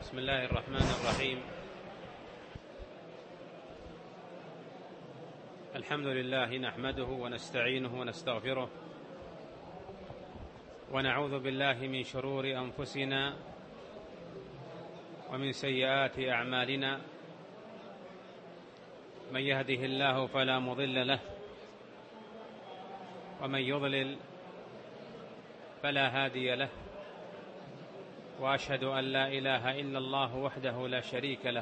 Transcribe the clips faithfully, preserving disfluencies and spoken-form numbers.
بسم الله الرحمن الرحيم. الحمد لله نحمده ونستعينه ونستغفره ونعوذ بالله من شرور أنفسنا ومن سيئات أعمالنا، من يهده الله فلا مضل له ومن يضلل فلا هادي له، وأشهد أن لا إله إلا الله وحده لا شريك له،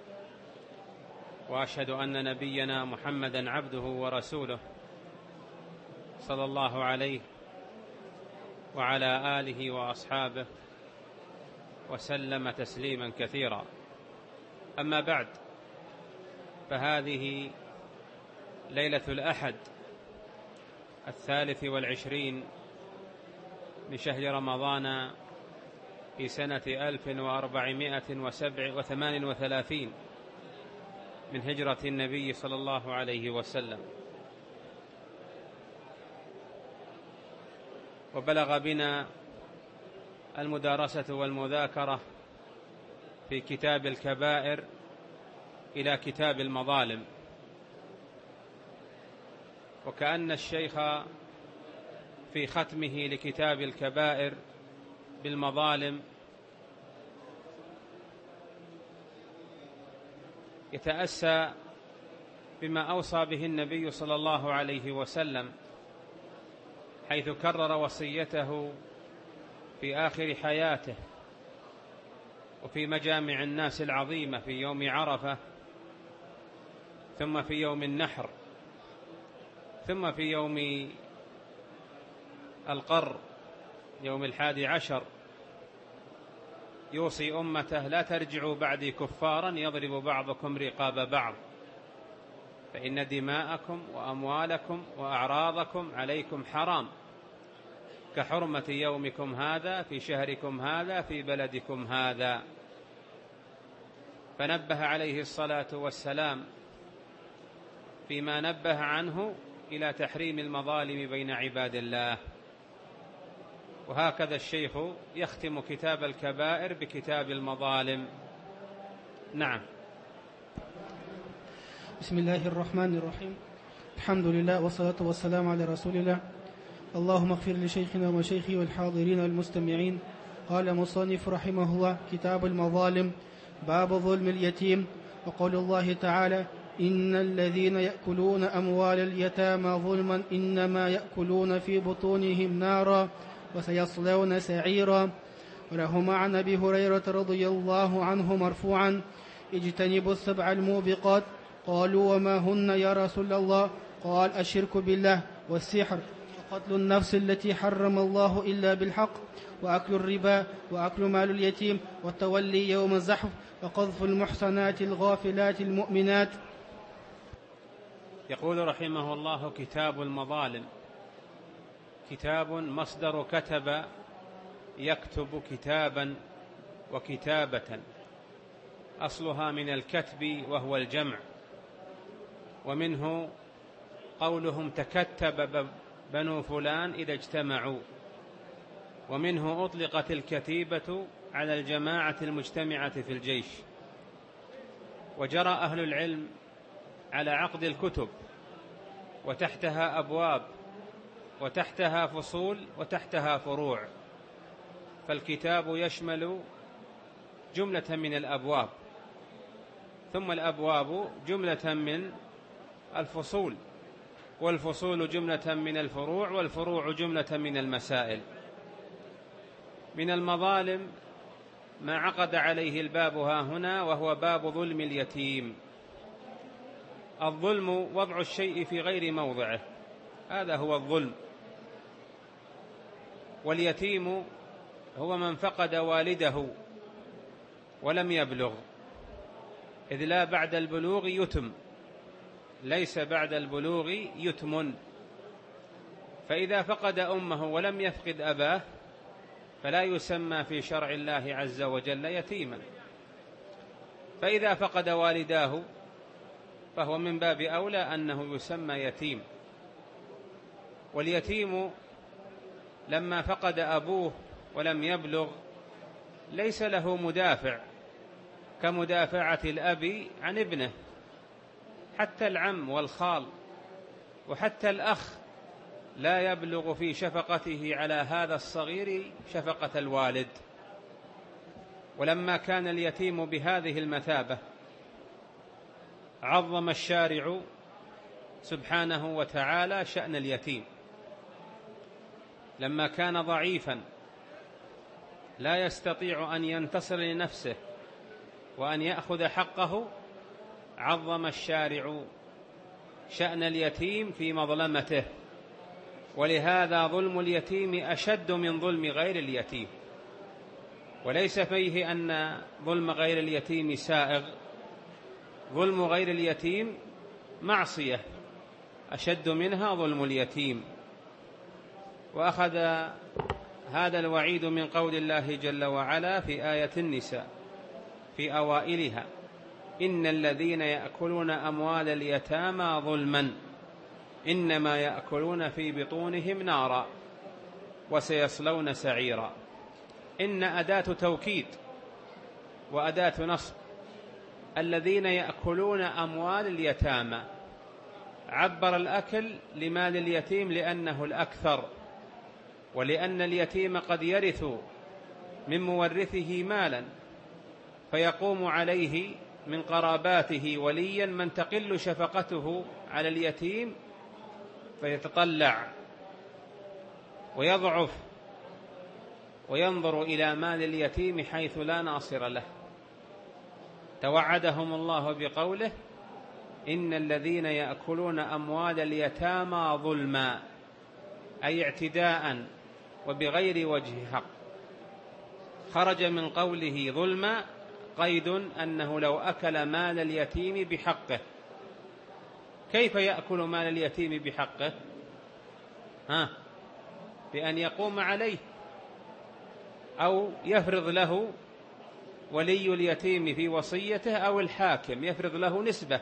وأشهد أن نبينا محمدًا عبده ورسوله صلى الله عليه وعلى آله وأصحابه وسلم تسليمًا كثيرا. أما بعد، فهذه ليلة الأحد الثالث والعشرين من شهر رمضان في سنة ألف وأربعمائة وسبع وثمان وثلاثين من هجرة النبي صلى الله عليه وسلم، وبلغ بنا المدارسة والمذاكرة في كتاب الكبائر إلى كتاب المظالم، وكأن الشيخ في ختمه لكتاب الكبائر بالمظالم يتأسى بما أوصى به النبي صلى الله عليه وسلم، حيث كرر وصيته في آخر حياته وفي مجامع الناس العظيمة في يوم عرفة، ثم في يوم النحر، ثم في يوم القر يوم الحادي عشر، يوصي أمته: لا ترجعوا بعدي كفارا يضرب بعضكم رقاب بعض، فإن دماءكم وأموالكم وأعراضكم عليكم حرام، كحرمة يومكم هذا في شهركم هذا في بلدكم هذا. فنبه عليه الصلاة والسلام فيما نبه عنه إلى تحريم المظالم بين عباد الله. وهكذا الشيخ يختم كتاب الكبائر بكتاب المظالم. نعم. بسم الله الرحمن الرحيم. الحمد لله والصلاة والسلام على رسول الله. اللهم اغفر لشيخنا ومشايخي والحاضرين والمستمعين. قال مصنف رحمه الله: كتاب المظالم، باب ظلم اليتيم. وقول الله تعالى: إن الذين يأكلون أموال اليتامى ظلما إنما يأكلون في بطونهم نارا وسيصلون سعيرا. ولهما عن أبي هريرة رضي الله عنه مرفوعا: اجتنبوا السبع الموبقات. قالوا: وما هن يا رسول الله؟ قال: الشرك بالله، والسحر، وقتل النفس التي حرم الله إلا بالحق، وأكل الربا، وأكل مال اليتيم، والتولي يوم الزحف، وقذف المحصنات الغافلات المؤمنات. يقول رحمه الله: كتاب المظالم. كتاب مصدر كتب يكتب كتابا وكتابة، أصلها من الكتب وهو الجمع، ومنه قولهم تكتب بنو فلان إذا اجتمعوا، ومنه أطلقت الكتيبة على الجماعة المجتمعة في الجيش. وجرى أهل العلم على عقد الكتب، وتحتها أبواب، وتحتها فصول، وتحتها فروع، فالكتاب يشمل جملة من الأبواب، ثم الأبواب جملة من الفصول، والفصول جملة من الفروع، والفروع جملة من المسائل. من المظالم ما عقد عليه الباب ها هنا، وهو باب ظلم اليتيم. الظلم وضع الشيء في غير موضعه، هذا هو الظلم. واليتيم هو من فقد والده ولم يبلغ، إذ لا بعد البلوغ يتم، ليس بعد البلوغ يتم. فإذا فقد أمه ولم يفقد أباه فلا يسمى في شرع الله عز وجل يتيما. فإذا فقد والداه فهو من باب أولى أنه يسمى يتيم. واليتيم لما فقد أبوه ولم يبلغ ليس له مدافع كمدافعة الأب عن ابنه، حتى العم والخال وحتى الأخ لا يبلغ في شفقته على هذا الصغير شفقة الوالد. ولما كان اليتيم بهذه المثابة عظم الشارع سبحانه وتعالى شأن اليتيم. لما كان ضعيفا لا يستطيع أن ينتصر لنفسه وأن يأخذ حقه، عظم الشارع شأن اليتيم في مظلمته. ولهذا ظلم اليتيم أشد من ظلم غير اليتيم، وليس فيه أن ظلم غير اليتيم سائغ، ظلم غير اليتيم معصية أشد منها ظلم اليتيم. وأخذ هذا الوعيد من قول الله جل وعلا في آية النساء في أوائلها: إن الذين يأكلون أموال اليتامى ظلما إنما يأكلون في بطونهم نارا وسيصلون سعيرا. إن أداة توكيد وأداة نصب. الذين يأكلون أموال اليتامى، عبر الأكل لمال اليتيم لأنه الأكثر، ولأن اليتيم قد يرث من مورثه مالا فيقوم عليه من قراباته وليا من تقل شفقته على اليتيم فيتطلع ويضعف وينظر إلى مال اليتيم حيث لا ناصر له. توعدهم الله بقوله: إن الذين يأكلون أموال اليتامى ظلما، أي اعتداء وبغير وجه حق. خرج من قوله ظلما قيد أنه لو أكل مال اليتيم بحقه. كيف يأكل مال اليتيم بحقه؟ ها بأن يقوم عليه أو يفرض له ولي اليتيم في وصيته أو الحاكم يفرض له نسبة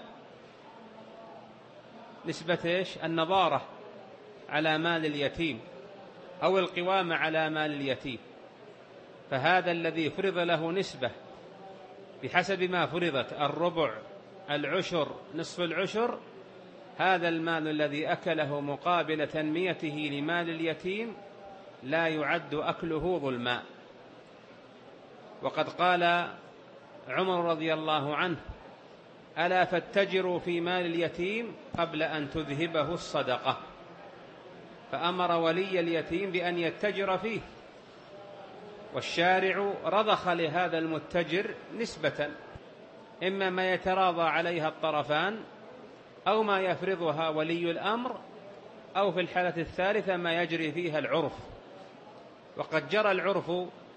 نسبة إيش؟ النظارة على مال اليتيم أو القوامة على مال اليتيم. فهذا الذي فرض له نسبة بحسب ما فرضت، الربع، العشر، نصف العشر، هذا المال الذي أكله مقابل تنميته لمال اليتيم لا يعد أكله ظلما. وقد قال عمر رضي الله عنه: ألا فاتجروا في مال اليتيم قبل أن تذهبه الصدقة. فأمر ولي اليتيم بأن يتجر فيه، والشارع رضخ لهذا المتجر نسبة، إما ما يتراضى عليها الطرفان أو ما يفرضها ولي الأمر، أو في الحالة الثالثة ما يجري فيها العرف. وقد جرى العرف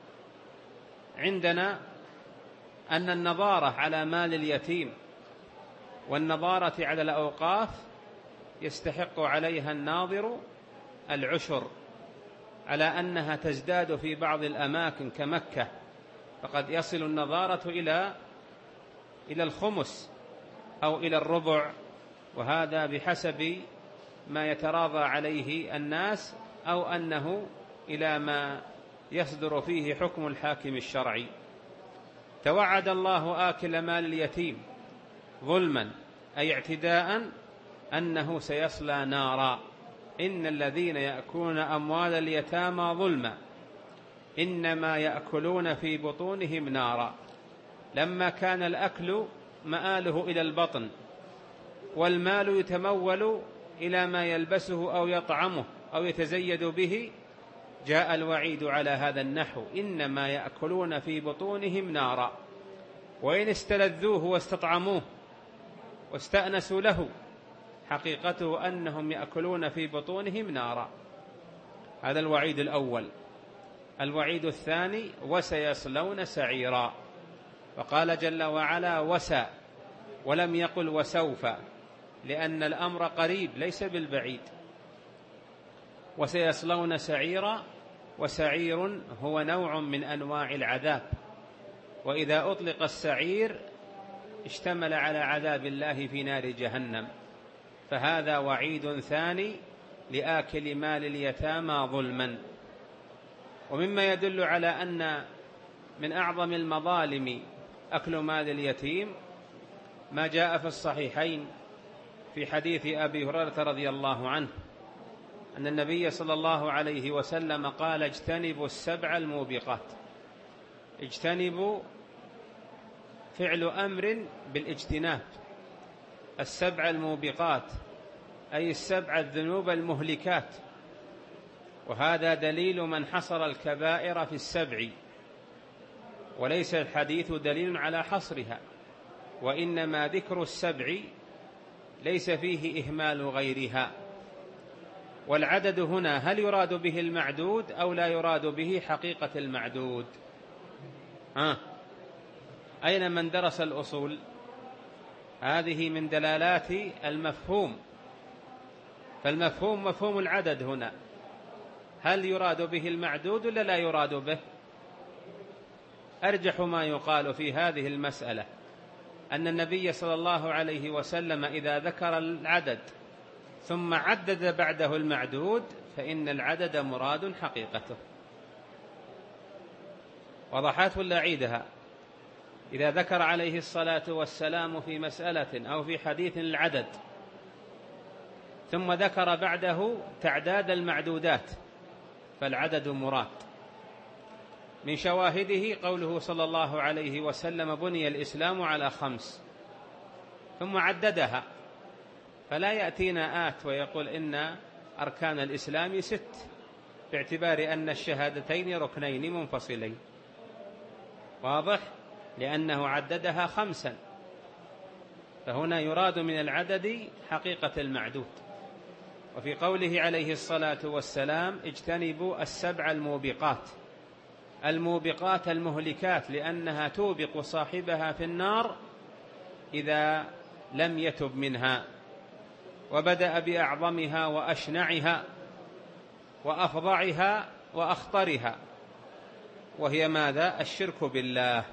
عندنا أن النظارة على مال اليتيم والنظارة على الأوقاف يستحق عليها الناظر العشر، على أنها تزداد في بعض الأماكن كمكة، فقد يصل النظارة إلى إلى الخمس أو إلى الربع، وهذا بحسب ما يتراضى عليه الناس أو أنه إلى ما يصدر فيه حكم الحاكم الشرعي. توعد الله آكل مال اليتيم ظلما أي اعتداء أنه سيصلى نارا. إن الذين يأكلون أموال اليتامى ظلما إنما يأكلون في بطونهم نارا. لما كان الأكل مآله إلى البطن والمال يتمول إلى ما يلبسه أو يطعمه أو يتزيد به، جاء الوعيد على هذا النحو: إنما يأكلون في بطونهم نارا. وإن استلذوه واستطعموه واستأنسوا له، حقيقته أنهم يأكلون في بطونهم نارا. هذا الوعيد الأول. الوعيد الثاني: وسيصلون سعيرا. وقال جل وعلا: وسى، ولم يقل وسوف، لأن الأمر قريب ليس بالبعيد. وسيصلون سعيرا، وسعير هو نوع من أنواع العذاب، وإذا أطلق السعير اشتمل على عذاب الله في نار جهنم. فهذا وعيد ثاني لآكل مال اليتامى ظلما. ومما يدل على أن من أعظم المظالم أكل مال اليتيم ما جاء في الصحيحين في حديث أبي هريرة رضي الله عنه أن النبي صلى الله عليه وسلم قال: اجتنبوا السبع الموبقات. اجتنبوا فعل أمر بالاجتناب، السبع الموبقات أي السبع الذنوب المهلكات، وهذا دليل من حصر الكبائر في السبع، وليس الحديث دليل على حصرها، وإنما ذكر السبع ليس فيه إهمال غيرها. والعدد هنا هل يراد به المعدود أو لا يراد به حقيقة المعدود؟ ها؟ أين من درس الأصول؟ هذه من دلالات المفهوم، فالمفهوم مفهوم العدد هنا، هل يراد به المعدود ولا لا يراد به؟ أرجح ما يقال في هذه المسألة أن النبي صلى الله عليه وسلم إذا ذكر العدد ثم عدد بعده المعدود فإن العدد مراد حقيقته. وضحت ولا أعيدها؟ إذا ذكر عليه الصلاة والسلام في مسألة أو في حديث العدد ثم ذكر بعده تعداد المعدودات فالعدد مراد. من شواهده قوله صلى الله عليه وسلم: بني الإسلام على خمس، ثم عددها، فلا يأتينا آت ويقول إن أركان الإسلام ست، باعتبار أن الشهادتين ركنين منفصلين. واضح؟ لأنه عددها خمسا، فهنا يراد من العدد حقيقة المعدود. وفي قوله عليه الصلاة والسلام: اجتنبوا السبع الموبقات، الموبقات المهلكات، لأنها توبق صاحبها في النار إذا لم يتب منها. وبدأ بأعظمها وأشنعها وأفظعها وأخطرها، وهي ماذا؟ الشرك بالله،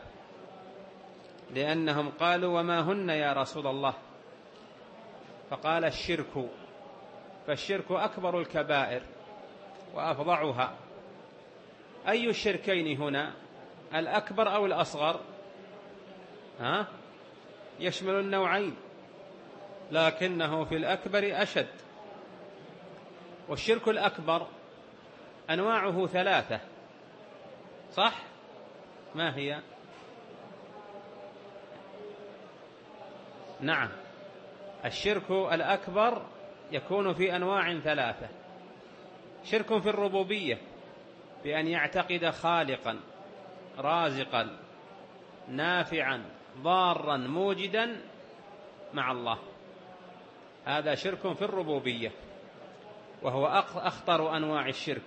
لأنهم قالوا: وما هن يا رسول الله؟ فقال: الشرك، فالشرك أكبر الكبائر وأفظعها. أي الشركين هنا، الأكبر أو الأصغر؟ ها؟ يشمل النوعين، لكنه في الأكبر أشد. والشرك الأكبر أنواعه ثلاثة، صح؟ ما هي؟ نعم، الشرك الأكبر يكون في أنواع ثلاثة: شرك في الربوبية بأن يعتقد خالقا رازقا نافعا ضارا موجدا مع الله، هذا شرك في الربوبية، وهو أخطر أنواع الشرك.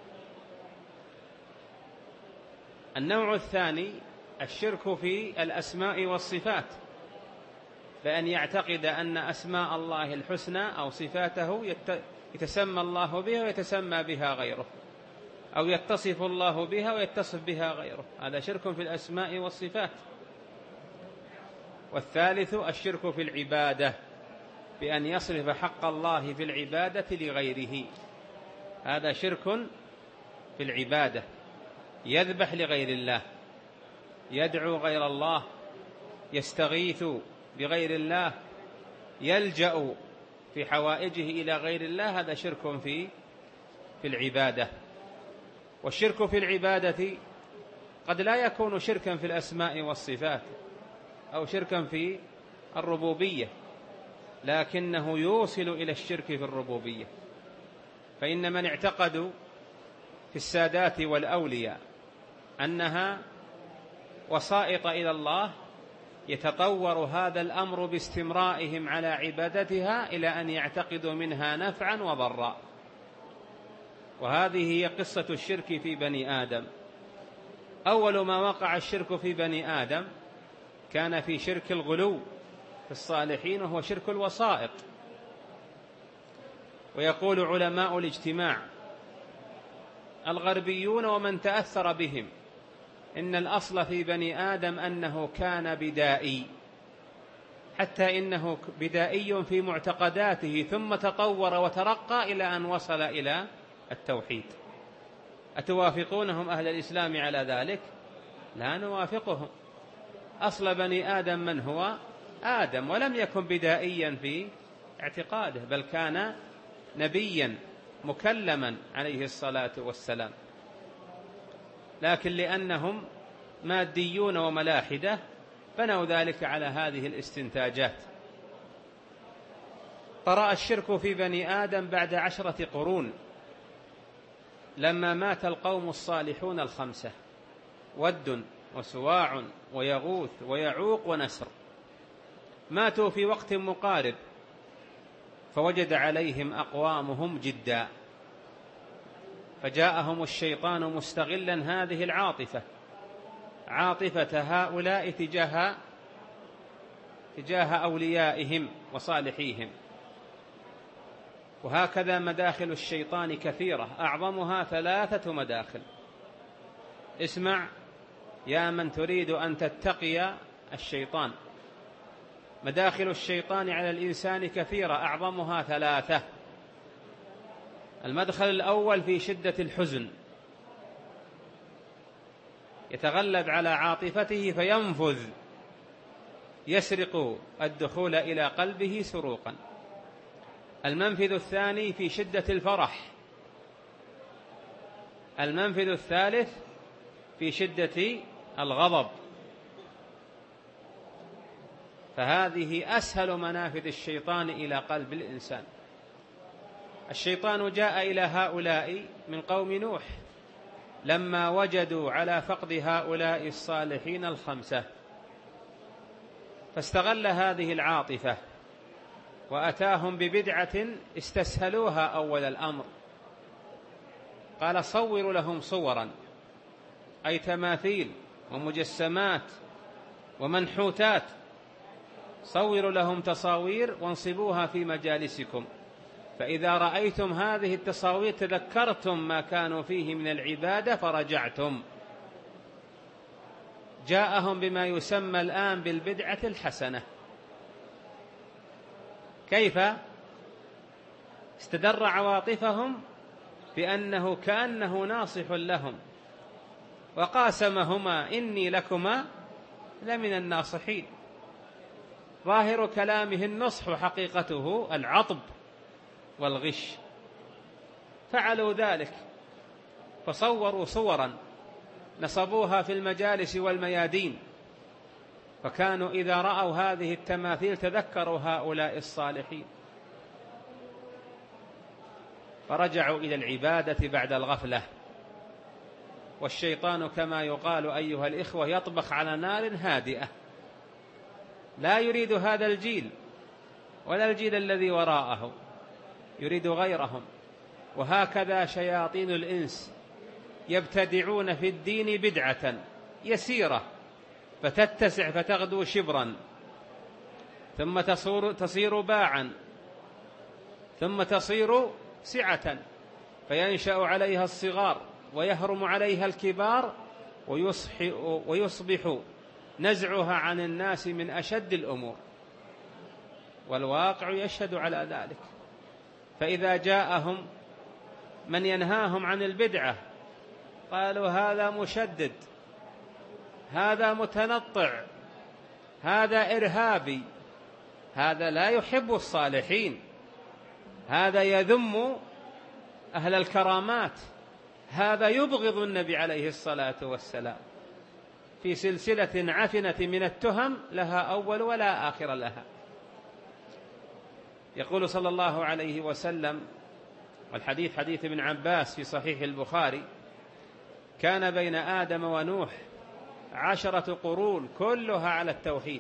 النوع الثاني الشرك في الأسماء والصفات، بأن يعتقد أن أسماء الله الحسنى أو صفاته يتسمى الله بها ويتسمى بها غيره، أو يتصف الله بها ويتصف بها غيره، هذا شرك في الأسماء والصفات. والثالث الشرك في العبادة، بأن يصرف حق الله في العبادة لغيره، هذا شرك في العبادة، يذبح لغير الله، يدعو غير الله، يستغيث بغير الله، يلجأ في حوائجه إلى غير الله، هذا شرك في في العبادة. والشرك في العبادة قد لا يكون شركا في الأسماء والصفات أو شركا في الربوبية، لكنه يوصل إلى الشرك في الربوبية. فإن من اعتقدوا في السادات والأولياء أنها وسائط إلى الله، يتطور هذا الأمر باستمرائهم على عبادتها إلى أن يعتقدوا منها نفعا وضرا. وهذه هي قصة الشرك في بني آدم. أول ما وقع الشرك في بني آدم كان في شرك الغلو في الصالحين، وهو شرك الوسائط. ويقول علماء الاجتماع الغربيون ومن تأثر بهم إن الأصل في بني آدم أنه كان بدائي، حتى إنه بدائي في معتقداته، ثم تطور وترقى إلى أن وصل إلى التوحيد. أتوافقونهم أهل الإسلام على ذلك؟ لا نوافقهم. أصل بني آدم من هو؟ آدم، ولم يكن بدائيا في اعتقاده، بل كان نبيا مكلما عليه الصلاة والسلام، لكن لأنهم ماديون وملاحدة بنوا ذلك على هذه الاستنتاجات. طرأ الشرك في بني آدم بعد عشرة قرون، لما مات القوم الصالحون الخمسة: ود وسواع ويغوث ويعوق ونسر، ماتوا في وقت مقارب، فوجد عليهم أقوامهم جدا، فجاءهم الشيطان مستغلا هذه العاطفة، عاطفة هؤلاء تجاه تجاه أوليائهم وصالحيهم. وهكذا مداخل الشيطان كثيرة، أعظمها ثلاثة مداخل. اسمع يا من تريد أن تتقي الشيطان، مداخل الشيطان على الإنسان كثيرة، أعظمها ثلاثة. المدخل الأول في شدة الحزن، يتغلب على عاطفته فينفذ، يسرق الدخول إلى قلبه سروقا. المنفذ الثاني في شدة الفرح. المنفذ الثالث في شدة الغضب. فهذه أسهل منافذ الشيطان إلى قلب الإنسان. الشيطان جاء إلى هؤلاء من قوم نوح لما وجدوا على فقد هؤلاء الصالحين الخمسة، فاستغل هذه العاطفة وأتاهم ببدعة استسهلوها أول الأمر. قال: صوروا لهم صورا، أي تماثيل ومجسمات ومنحوتات، صوروا لهم تصاوير وانصبوها في مجالسكم، فإذا رأيتم هذه التصاوير تذكرتم ما كانوا فيه من العبادة فرجعتم. جاءهم بما يسمى الآن بالبدعة الحسنة. كيف؟ استدر عواطفهم بأنه كأنه ناصح لهم، وقاسمهما: إني لكما لمن الناصحين. ظاهر كلامه النصح، وحقيقته العطب والغش. فعلوا ذلك، فصوروا صورا نصبوها في المجالس والميادين، فكانوا إذا رأوا هذه التماثيل تذكروا هؤلاء الصالحين، فرجعوا إلى العبادة بعد الغفلة. والشيطان كما يقال أيها الإخوة يطبخ على نار هادئة، لا يريد هذا الجيل ولا الجيل الذي وراءه، يريد غيرهم. وهكذا شياطين الإنس يبتدعون في الدين بدعة يسيرة فتتسع فتغدو شبرا، ثم تصير, تصير باعا، ثم تصير سعة، فينشأ عليها الصغار ويهرم عليها الكبار، ويصبح نزعها عن الناس من أشد الأمور، والواقع يشهد على ذلك. فإذا جاءهم من ينهاهم عن البدعة قالوا: هذا مشدد، هذا متنطع، هذا إرهابي، هذا لا يحب الصالحين، هذا يذم أهل الكرامات، هذا يبغض النبي عليه الصلاة والسلام، في سلسلة عفنة من التهم لها أول ولا آخر لها. يقول صلى الله عليه وسلم، والحديث حديث ابن عباس في صحيح البخاري: كان بين آدم ونوح عشرة قرون كلها على التوحيد،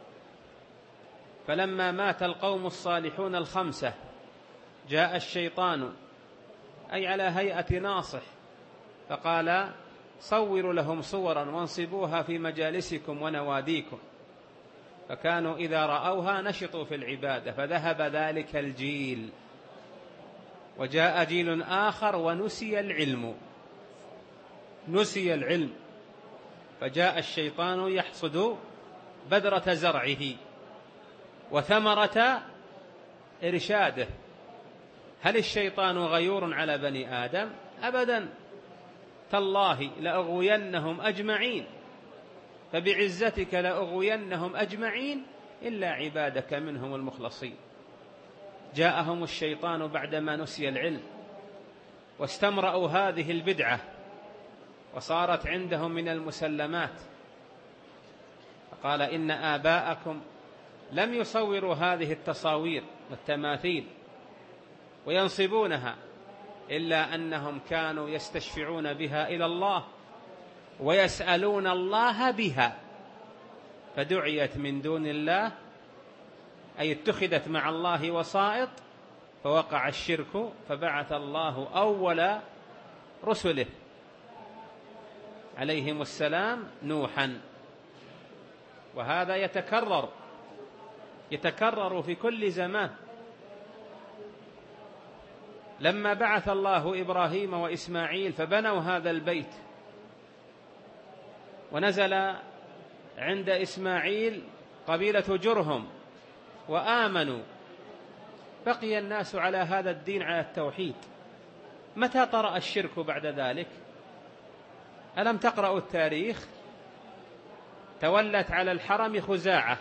فلما مات القوم الصالحون الخمسة جاء الشيطان، أي على هيئة ناصح، فقال: صوروا لهم صورا وانصبوها في مجالسكم ونواديكم، فكانوا إذا رأوها نشطوا في العبادة، فذهب ذلك الجيل، وجاء جيل آخر ونسي العلم، نسي العلم، فجاء الشيطان يحصد بذرة زرعه وثمرة إرشاده. هل الشيطان غيور على بني آدم؟ أبدا، تالله لأغوينهم أجمعين. فبعزتك لأغوينهم أجمعين إلا عبادك منهم المخلصين. جاءهم الشيطان بعدما نسي العلم واستمرأوا هذه البدعة وصارت عندهم من المسلمات، فقال إن آباءكم لم يصوروا هذه التصاوير والتماثيل وينصبونها، إلا أنهم كانوا يستشفعون بها إلى الله ويسألون الله بها، فدعيت من دون الله، أي اتخذت مع الله وسائط، فوقع الشرك، فبعث الله أول رسله عليهم السلام نوحا. وهذا يتكرر يتكرر في كل زمان. لما بعث الله إبراهيم وإسماعيل فبنوا هذا البيت، ونزل عند إسماعيل قبيلة جرهم وآمنوا، بقي الناس على هذا الدين، على التوحيد. متى طرأ الشرك بعد ذلك؟ ألم تقرأوا التاريخ؟ تولت على الحرم خزاعة،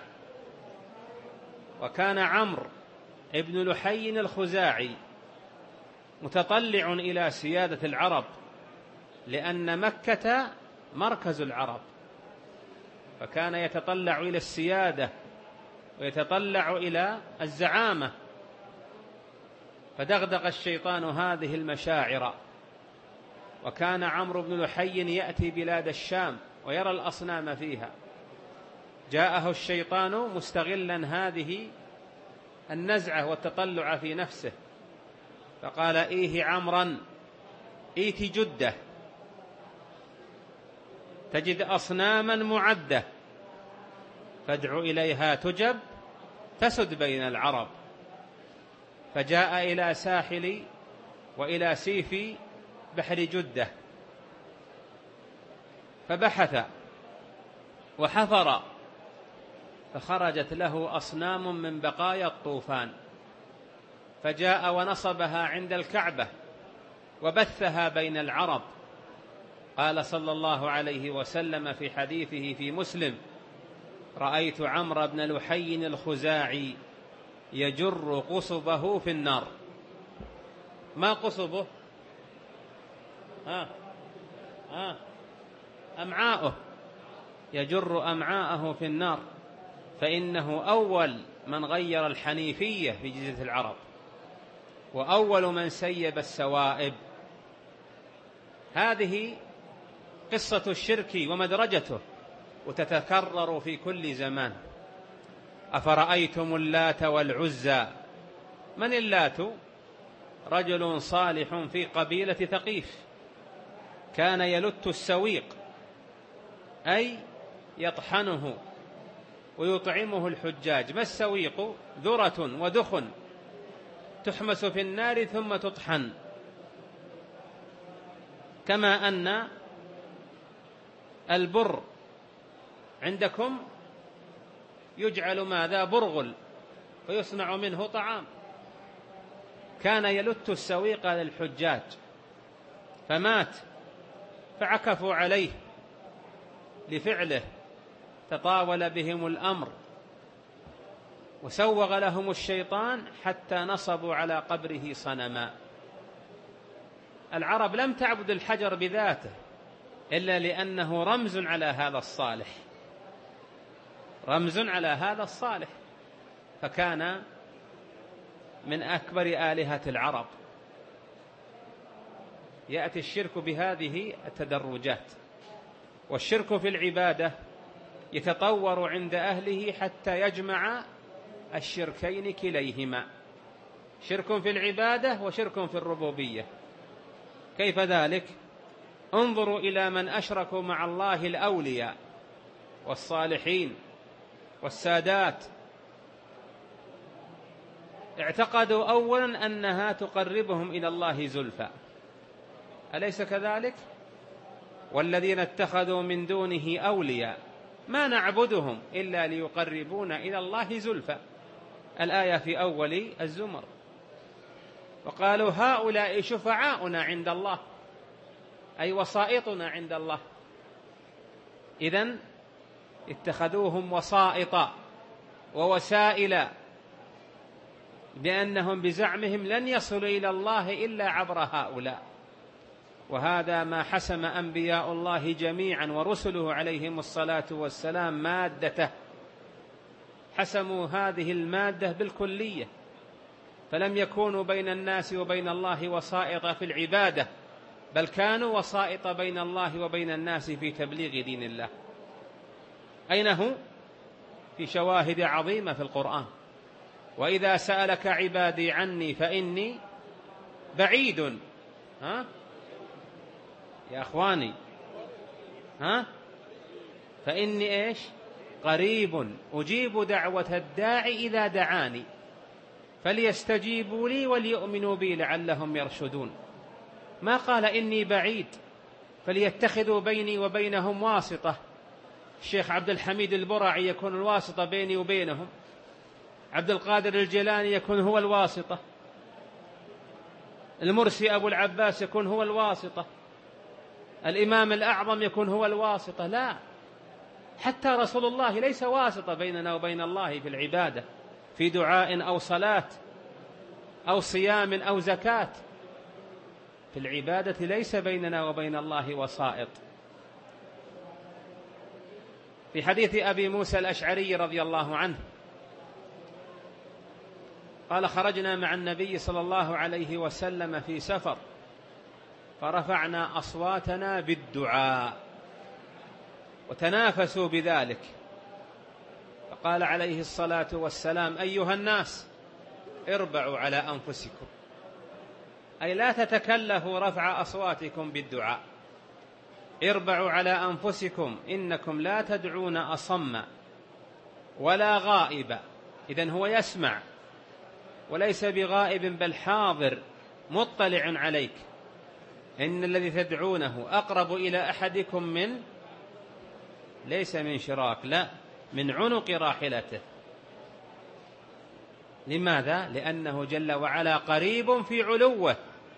وكان عمرو ابن لحي الخزاعي متطلع إلى سيادة العرب، لأن مكة مركز العرب، فكان يتطلع إلى السيادة ويتطلع إلى الزعامة. فدغدغ الشيطان هذه المشاعر، وكان عمرو بن لحي يأتي بلاد الشام ويرى الأصنام فيها. جاءه الشيطان مستغلا هذه النزعة والتطلع في نفسه، فقال إيه عمرا إيت جدة تجد أصناما معدة، فادع إليها تجب تسد بين العرب. فجاء إلى ساحل وإلى سيف بحر جدة، فبحث وحفر، فخرجت له أصنام من بقايا الطوفان، فجاء ونصبها عند الكعبة وبثها بين العرب. قال صلى الله عليه وسلم في حديثه في مسلم: رأيت عمرو بن لحي الخزاعي يجر قصبه في النار. ما قصبه؟ ها ها أمعاؤه، يجر أمعاءه في النار، فإنه أول من غير الحنيفية في جزيرة العرب، وأول من سيب السوائب. هذه قصة الشرك ومدرجته، وتتكرر في كل زمان. أفرأيتم اللات والعزى. من اللات؟ رجل صالح في قبيلة ثقيف، كان يلت السويق، أي يطحنه ويطعمه الحجاج. ما السويق؟ ذرة ودخن تحمس في النار ثم تطحن، كما أن البر عندكم يجعل ماذا؟ برغل، فيصنع منه طعام. كان يلت السويق للحجاج، فمات، فعكفوا عليه لفعله، تطاول بهم الأمر، وسوغ لهم الشيطان حتى نصبوا على قبره صنما. العرب لم تعبد الحجر بذاته إلا لأنه رمز على هذا الصالح، رمز على هذا الصالح، فكان من أكبر آلهة العرب. يأتي الشرك بهذه التدرجات. والشرك في العبادة يتطور عند أهله حتى يجمع الشركين كليهما، شرك في العبادة وشرك في الربوبية. كيف ذلك؟ انظروا إلى من أشركوا مع الله الأولياء والصالحين والسادات. اعتقدوا أولا أنها تقربهم إلى الله زلفى، أليس كذلك؟ والذين اتخذوا من دونه أولياء ما نعبدهم إلا ليقربونا إلى الله زلفى، الآية في أول الزمر. وقالوا هؤلاء شفعاؤنا عند الله، أي وسائطنا عند الله. إذن اتخذوهم وسائط ووسائل، لأنهم بزعمهم لن يصلوا إلى الله إلا عبر هؤلاء. وهذا ما حسم أنبياء الله جميعا ورسله عليهم الصلاة والسلام مادته، حسموا هذه المادة بالكلية، فلم يكونوا بين الناس وبين الله وسائط في العبادة، بل كانوا وسائط بين الله وبين الناس في تبليغ دين الله. أين هو؟ في شواهد عظيمة في القرآن. وإذا سألك عبادي عني فإني بعيد، ها يا أخواني، ها فإني إيش؟ قريب أجيب دعوة الداعي إذا دعاني فليستجيبوا لي وليؤمنوا بي لعلهم يرشدون. ما قال إني بعيد فليتخذوا بيني وبينهم واسطة. الشيخ عبد الحميد البرعي يكون الواسطة بيني وبينهم، عبد القادر الجيلاني يكون هو الواسطة، المرسي أبو العباس يكون هو الواسطة، الإمام الأعظم يكون هو الواسطة. لا، حتى رسول الله ليس واسطة بيننا وبين الله في العبادة، في دعاء أو صلاة أو صيام أو زكاة. في العبادة ليس بيننا وبين الله وسائط. في حديث أبي موسى الأشعري رضي الله عنه قال: خرجنا مع النبي صلى الله عليه وسلم في سفر فرفعنا أصواتنا بالدعاء وتنافسوا بذلك، فقال عليه الصلاة والسلام: أيها الناس اربعوا على أنفسكم، أي لا تتكلفوا رفع أصواتكم بالدعاء، اربعوا على أنفسكم إنكم لا تدعون أصم ولا غائب. إذن هو يسمع وليس بغائب بل حاضر مطلع عليك. إن الذي تدعونه أقرب إلى أحدكم من، ليس من شراك، لا، من عنق راحلته. لماذا؟ لأنه جل وعلا قريب في علوه،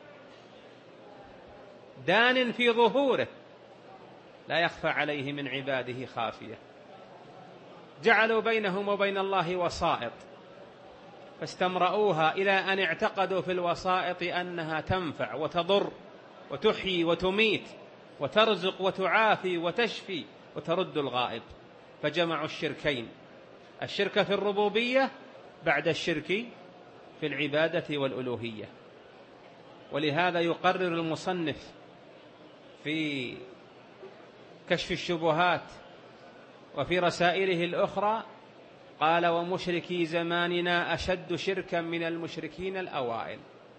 دان في ظهوره، لا يخفى عليه من عباده خافية. جعلوا بينهم وبين الله وسائط فاستمرؤوها إلى أن اعتقدوا في الوسائط أنها تنفع وتضر وتحيي وتميت وترزق وتعافي وتشفي وترد الغائب، فجمعوا الشركين، الشرك في الربوبية بعد الشرك في العبادة والألوهية. ولهذا يقرر المصنف في كشف الشبهات وفي رسائله الأخرى قال: ومشركي زماننا أشد شركا من المشركين الأوائل.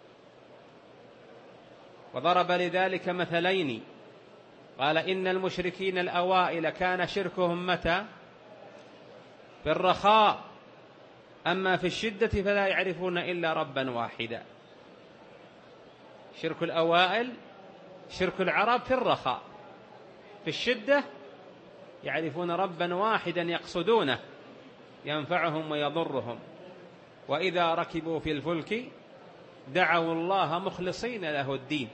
وضرب لذلك مثلين، قال: إن المشركين الأوائل كان شركهم متى؟ في الرخاء، أما في الشدة فلا يعرفون إلا ربا واحدا. شرك الأوائل شرك العرب في الرخاء، في الشدة يعرفون ربا واحدا يقصدونه ينفعهم ويضرهم، وإذا ركبوا في الفلك دعوا الله مخلصين له الدين.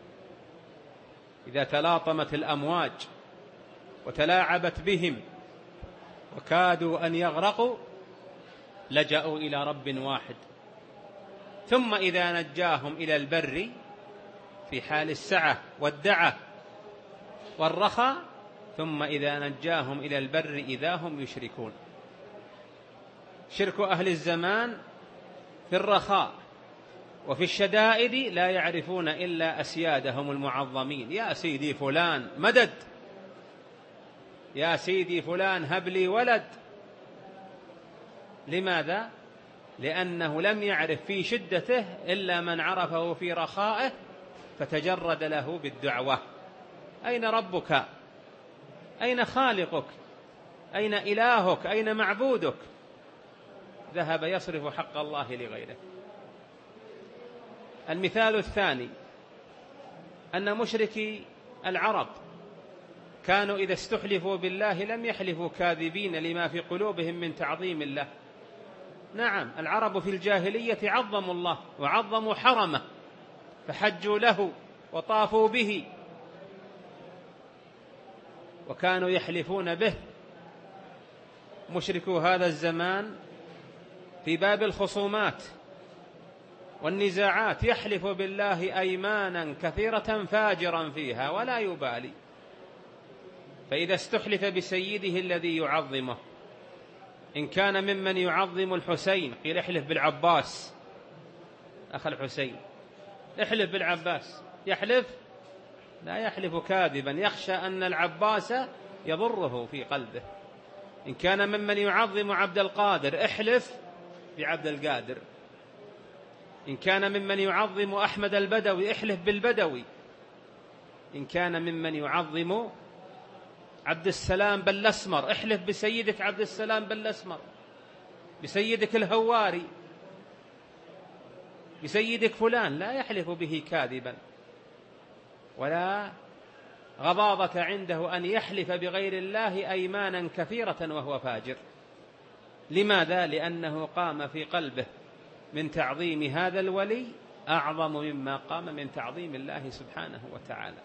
إذا تلاطمت الأمواج وتلاعبت بهم وكادوا أن يغرقوا لجأوا إلى رب واحد. ثم إذا نجاهم إلى البر في حال السعة والدعة والرخاء، ثم إذا نجاهم إلى البر إذا هم يشركون. شرك أهل الزمان في الرخاء، وفي الشدائد لا يعرفون إلا أسيادهم المعظمين: يا سيدي فلان مدد، يا سيدي فلان هب لي ولد. لماذا؟ لأنه لم يعرف في شدته إلا من عرفه في رخائه فتجرد له بالدعوة. أين ربك؟ أين خالقك؟ أين إلهك؟ أين معبودك؟ ذهب يصرف حق الله لغيره. المثال الثاني أن مشركي العرب كانوا إذا استحلفوا بالله لم يحلفوا كاذبين لما في قلوبهم من تعظيم الله. نعم، العرب في الجاهلية عظموا الله وعظموا حرمه فحجوا له وطافوا به وكانوا يحلفون به مشركو هذا الزمان في باب الخصومات والنزاعات يحلف بالله أيمانا كثيرة فاجرا فيها ولا يبالي، فإذا استحلف بسيده الذي يعظمه، إن كان ممن يعظم الحسين قيل احلف بالعباس أخ الحسين، احلف بالعباس، يحلف لا يحلف كاذبا يخشى أن العباس يضره في قلبه. إن كان ممن يعظم عبد القادر احلف بعبد القادر. إن كان ممن يعظم أحمد البدوي احلف بالبدوي. إن كان ممن يعظم عبد السلام بالأسمر احلف بسيدك عبد السلام بالأسمر، بسيدك الهواري، بسيدك فلان، لا يحلف به كاذبا ولا غضاضة عنده أن يحلف بغير الله أيمانا كثيرة وهو فاجر. لماذا؟ لأنه قام في قلبه من تعظيم هذا الولي أعظم مما قام من تعظيم الله سبحانه وتعالى.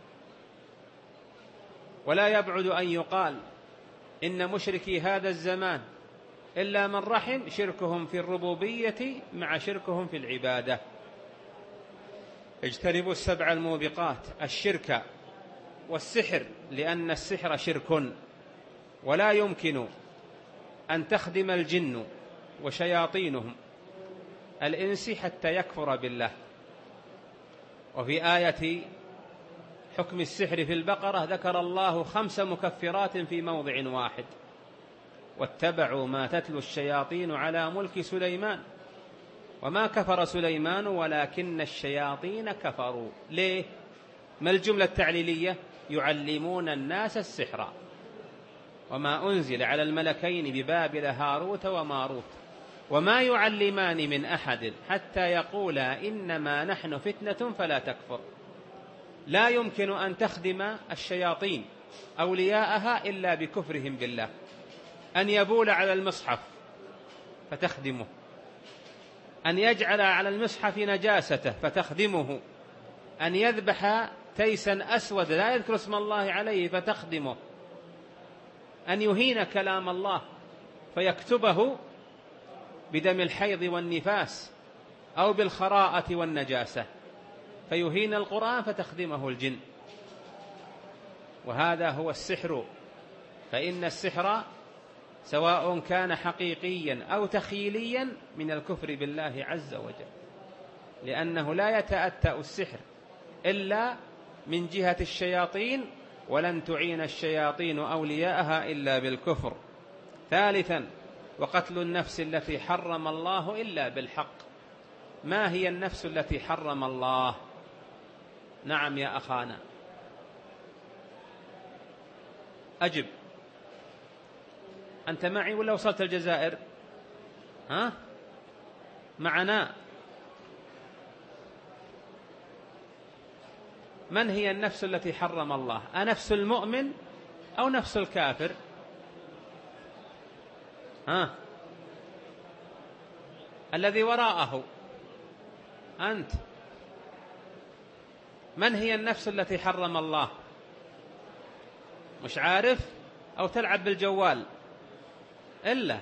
ولا يبعد أن يقال إن مشركي هذا الزمان إلا من رحم شركهم في الربوبية مع شركهم في العبادة. اجتنبوا السبع الموبقات، الشرك والسحر، لأن السحر شرك، ولا يمكن أن تخدم الجن وشياطينهم الإنس حتى يكفر بالله. وفي آية حكم السحر في البقرة ذكر الله خمس مكفرات في موضع واحد: واتبعوا ما تتلو الشياطين على ملك سليمان وما كفر سليمان ولكن الشياطين كفروا. ليه؟ ما الجملة التعليلية؟ يعلمون الناس السحر وما أنزل على الملكين ببابل هاروت وماروت وما يعلمان من أحد حتى يقولا إنما نحن فتنة فلا تكفر. لا يمكن أن تخدم الشياطين أولياءها إلا بكفرهم بالله. أن يبول على المصحف فتخدمه، أن يجعل على المصحف نجاسته فتخدمه، أن يذبح تيسا أسود لا يذكر اسم الله عليه فتخدمه، أن يهين كلام الله فيكتبه بدم الحيض والنفاس أو بالخراءة والنجاسة فيهين القرآن فتخدمه الجن. وهذا هو السحر. فإن السحر سواء كان حقيقيا أو تخيليا من الكفر بالله عز وجل، لأنه لا يتأتى السحر إلا من جهة الشياطين، ولن تعين الشياطين أولياءها إلا بالكفر. ثالثا، وقتل النفس التي حرم الله إلا بالحق. ما هي النفس التي حرم الله؟ نعم يا أخانا، أجب. أنت معي ولا وصلت الجزائر؟ ها؟ معنا. من هي النفس التي حرم الله؟ أنفس المؤمن أو نفس الكافر؟ ها؟ الذي وراءه أنت. من هي النفس التي حرم الله؟ مش عارف أو تلعب بالجوال؟ إلا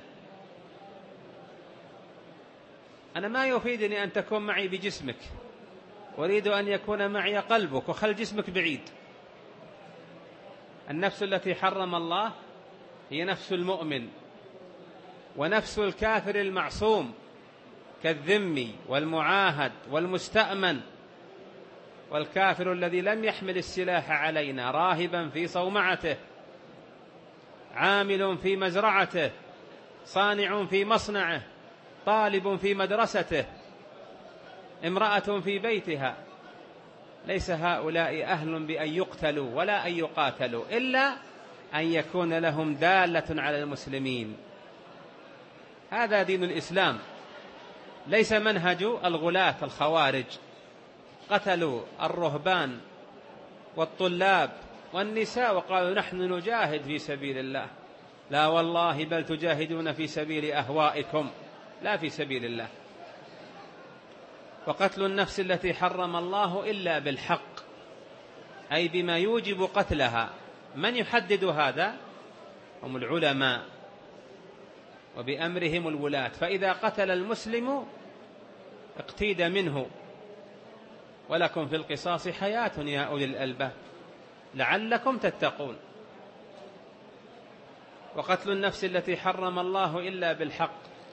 أنا ما يفيدني أن تكون معي بجسمك، أريد أن يكون معي قلبك، وخل جسمك بعيد. النفس التي حرم الله هي نفس المؤمن، ونفس الكافر المعصوم كالذمي والمعاهد والمستأمن، والكافر الذي لم يحمل السلاح علينا، راهبا في صومعته، عامل في مزرعته، صانع في مصنعه، طالب في مدرسته، امرأة في بيتها. ليس هؤلاء أهل بأن يقتلوا ولا أن يقاتلوا إلا أن يكون لهم دالة على المسلمين. هذا دين الإسلام، ليس منهج الغلاة الخوارج. قتلوا الرهبان والطلاب والنساء وقالوا نحن نجاهد في سبيل الله. لا والله، بل تجاهدون في سبيل أهوائكم لا في سبيل الله. وقتل النفس التي حرم الله إلا بالحق، أي بما يوجب قتلها. من يحدد هذا؟ هم العلماء. وبأمرهم الولاة، فإذا قتل المسلم اقتيد منه، ولكم في القصاص حياة يا أولي الألباب لعلكم تتقون. وقتل النفس التي حرم الله إلا بالحق،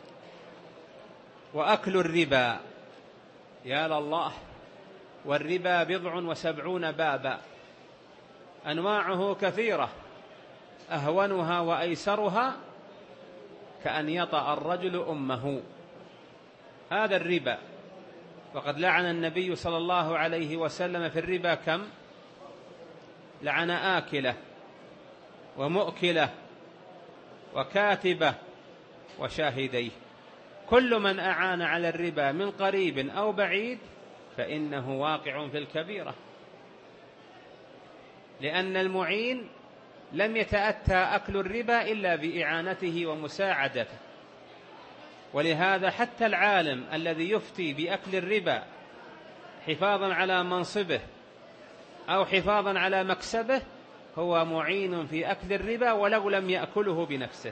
وأكل الربا، يا لله، والربا بضع وسبعون بابا، أنواعه كثيرة، أهونها وأيسرها كأن يطأ الرجل أمه، هذا الربا. وقد لعن النبي صلى الله عليه وسلم في الربا كم؟ لعن آكله ومؤكله وكاتبه وشاهديه، كل من أعان على الربا من قريب أو بعيد فإنه واقع في الكبيرة، لأن المعين لم يتأتى أكل الربا إلا بإعانته ومساعدته. ولهذا حتى العالم الذي يفتي بأكل الربا حفاظا على منصبه أو حفاظا على مكسبه هو معين في أكل الربا ولو لم يأكله بنفسه.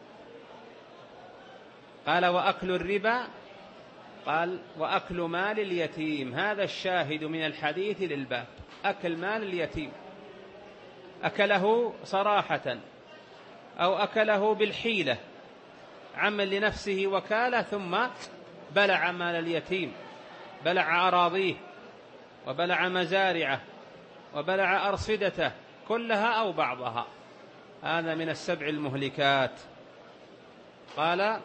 قال وأكل الربا، قال وأكل مال اليتيم، هذا الشاهد من الحديث للباب، أكل مال اليتيم، أكله صراحة أو أكله بالحيلة، عمل لنفسه وكالة ثم بلع مال اليتيم، بلع أراضيه وبلع مزارعه وبلع أرصدته كلها أو بعضها، هذا من السبع المهلكات. قال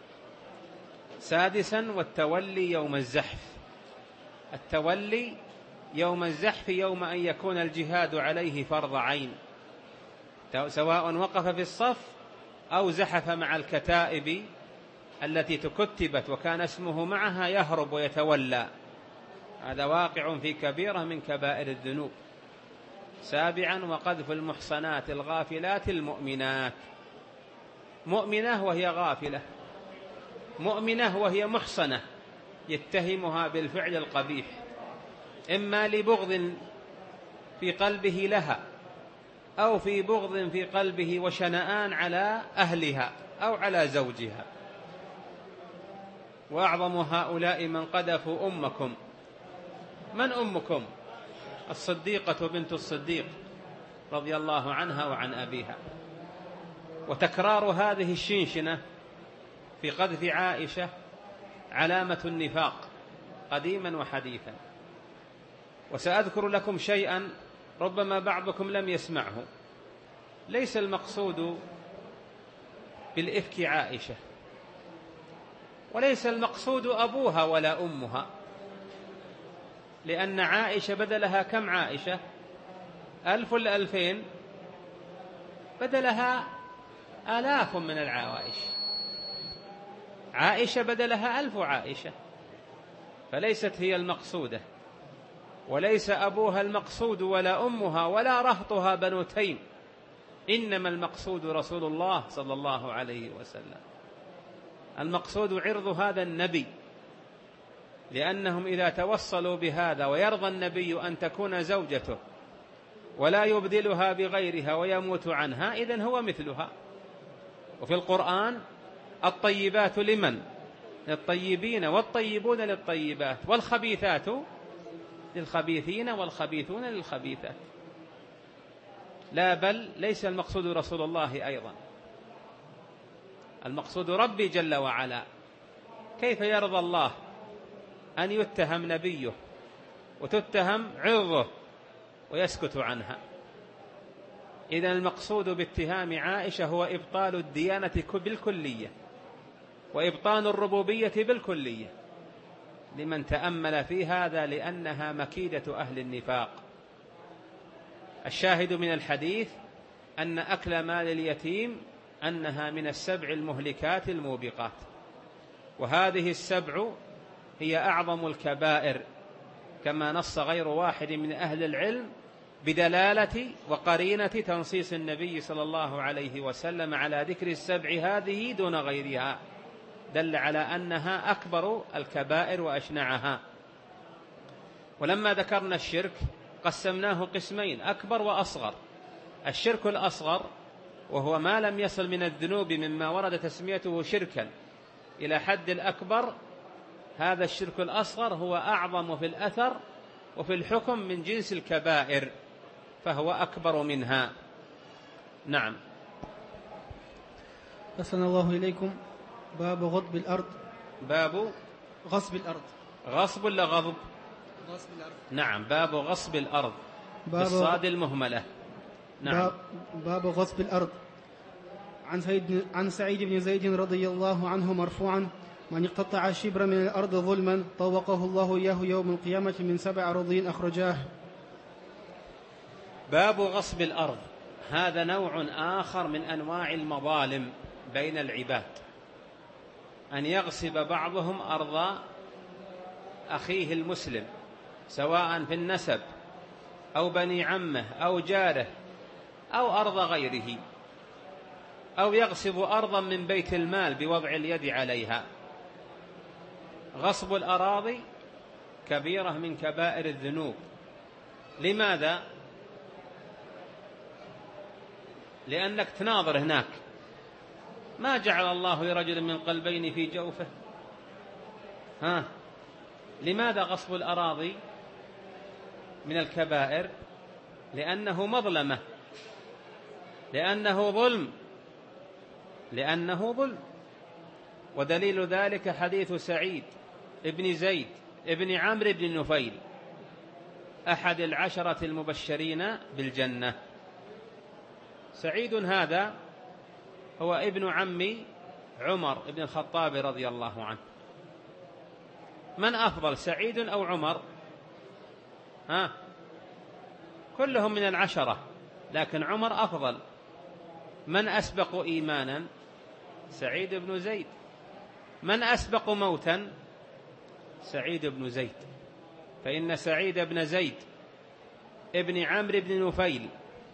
سادسا والتولي يوم الزحف، التولي يوم الزحف يوم أن يكون الجهاد عليه فرض عين، سواء وقف في الصف أو زحف مع الكتائب التي تكتبت وكان اسمه معها يهرب ويتولى، هذا واقع في كبيرة من كبائر الذنوب. سابعا وقذف المحصنات الغافلات المؤمنات، مؤمنة وهي غافلة، مؤمنة وهي محصنة، يتهمها بالفعل القبيح إما لبغض في قلبه لها أو في بغض في قلبه وشنآن على أهلها أو على زوجها. وأعظم هؤلاء من قذفوا أمكم، من أمكم؟ الصديقة بنت الصديق رضي الله عنها وعن أبيها. وتكرار هذه الشنشنة في قذف عائشة علامة النفاق قديما وحديثا. وسأذكر لكم شيئا ربما بعضكم لم يسمعه، ليس المقصود بالإفك عائشة، وليس المقصود أبوها ولا أمها، لأن عائشة بدلها كم؟ عائشة ألف ولا ألفين؟ بدلها آلاف من العوائش، عائشة بدلها ألف عائشة، فليست هي المقصودة، وليس أبوها المقصود ولا أمها ولا رهطها بنو تيم، إنما المقصود رسول الله صلى الله عليه وسلم. المقصود عرض هذا النبي، لأنهم إذا توصلوا بهذا ويرضى النبي أن تكون زوجته ولا يبدلها بغيرها ويموت عنها، إذن هو مثلها. وفي القرآن الطيبات لمن؟ للطيبين، والطيبون للطيبات، والخبيثات للخبيثين، والخبيثون للخبيثات. لا، بل ليس المقصود رسول الله أيضا، المقصود ربي جل وعلا. كيف يرضى الله أن يتهم نبيه وتتهم عرضه ويسكت عنها؟ إذن المقصود باتهام عائشة هو إبطال الديانة بالكلية وإبطال الربوبية بالكلية، لمن تأمل في هذا، لأنها مكيدة أهل النفاق. الشاهد من الحديث أن أكل مال اليتيم أنها من السبع المهلكات الموبقات، وهذه السبع هي أعظم الكبائر، كما نص غير واحد من أهل العلم بدلالة وقرينة تنصيص النبي صلى الله عليه وسلم على ذكر السبع هذه دون غيرها، دل على أنها أكبر الكبائر وأشنعها. ولما ذكرنا الشرك قسمناه قسمين، أكبر وأصغر. الشرك الأصغر وهو ما لم يصل من الذنوب مما ورد تسميته شركا إلى حد الأكبر، هذا الشرك الأصغر هو أعظم في الأثر وفي الحكم من جنس الكبائر، فهو أكبر منها. نعم. أحسن الله إليكم. باب غضب الأرض. باب غصب الأرض. غصب ولا غضب؟ غصب الأرض. نعم، باب غصب الأرض باب بالصاد المهملة. نعم. باب, باب غصب الأرض. عن سعيد, عن سعيد بن زيد رضي الله عنه مرفوعا: من اقتطع شبرا من الأرض ظلما طوقه الله إياه يوم القيامة من سبع أراضين أخرجاه. باب غصب الأرض، هذا نوع آخر من أنواع المظالم بين العباد، أن يغصب بعضهم أرض أخيه المسلم، سواء في النسب أو بني عمه أو جاره أو أرض غيره، أو يغصب أرضا من بيت المال بوضع اليد عليها. غصب الأراضي كبيرة من كبائر الذنوب. لماذا؟ لأنك تناظر هناك، ما جعل الله لرجل من قلبين في جوفه. ها، لماذا غصب الأراضي من الكبائر؟ لأنه مظلمة، لأنه ظلم، لأنه ظلم. ودليل ذلك حديث سعيد ابن زيد ابن عمرو بن نفيل، أحد العشرة المبشرين بالجنة. سعيد هذا هو ابن عم عمر بن الخطاب رضي الله عنه. من أفضل، سعيد أو عمر؟ ها، كلهم من العشرة، لكن عمر أفضل. من أسبق إيمانا؟ سعيد بن زيد. من أسبق موتا؟ سعيد بن زيد. فإن سعيد بن زيد ابن عمرو بن نفيل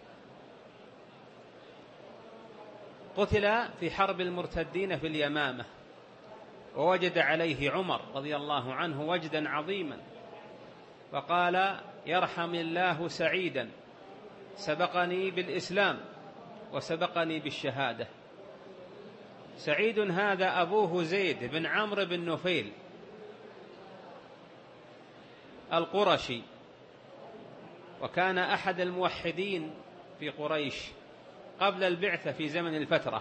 قتل في حرب المرتدين في اليمامة، ووجد عليه عمر رضي الله عنه وجدا عظيما، فقال: يرحم الله سعيدا، سبقني بالإسلام وسبقني بالشهادة. سعيد هذا أبوه زيد بن عمرو بن نفيل القرشي، وكان أحد الموحدين في قريش قبل البعثة في زمن الفترة،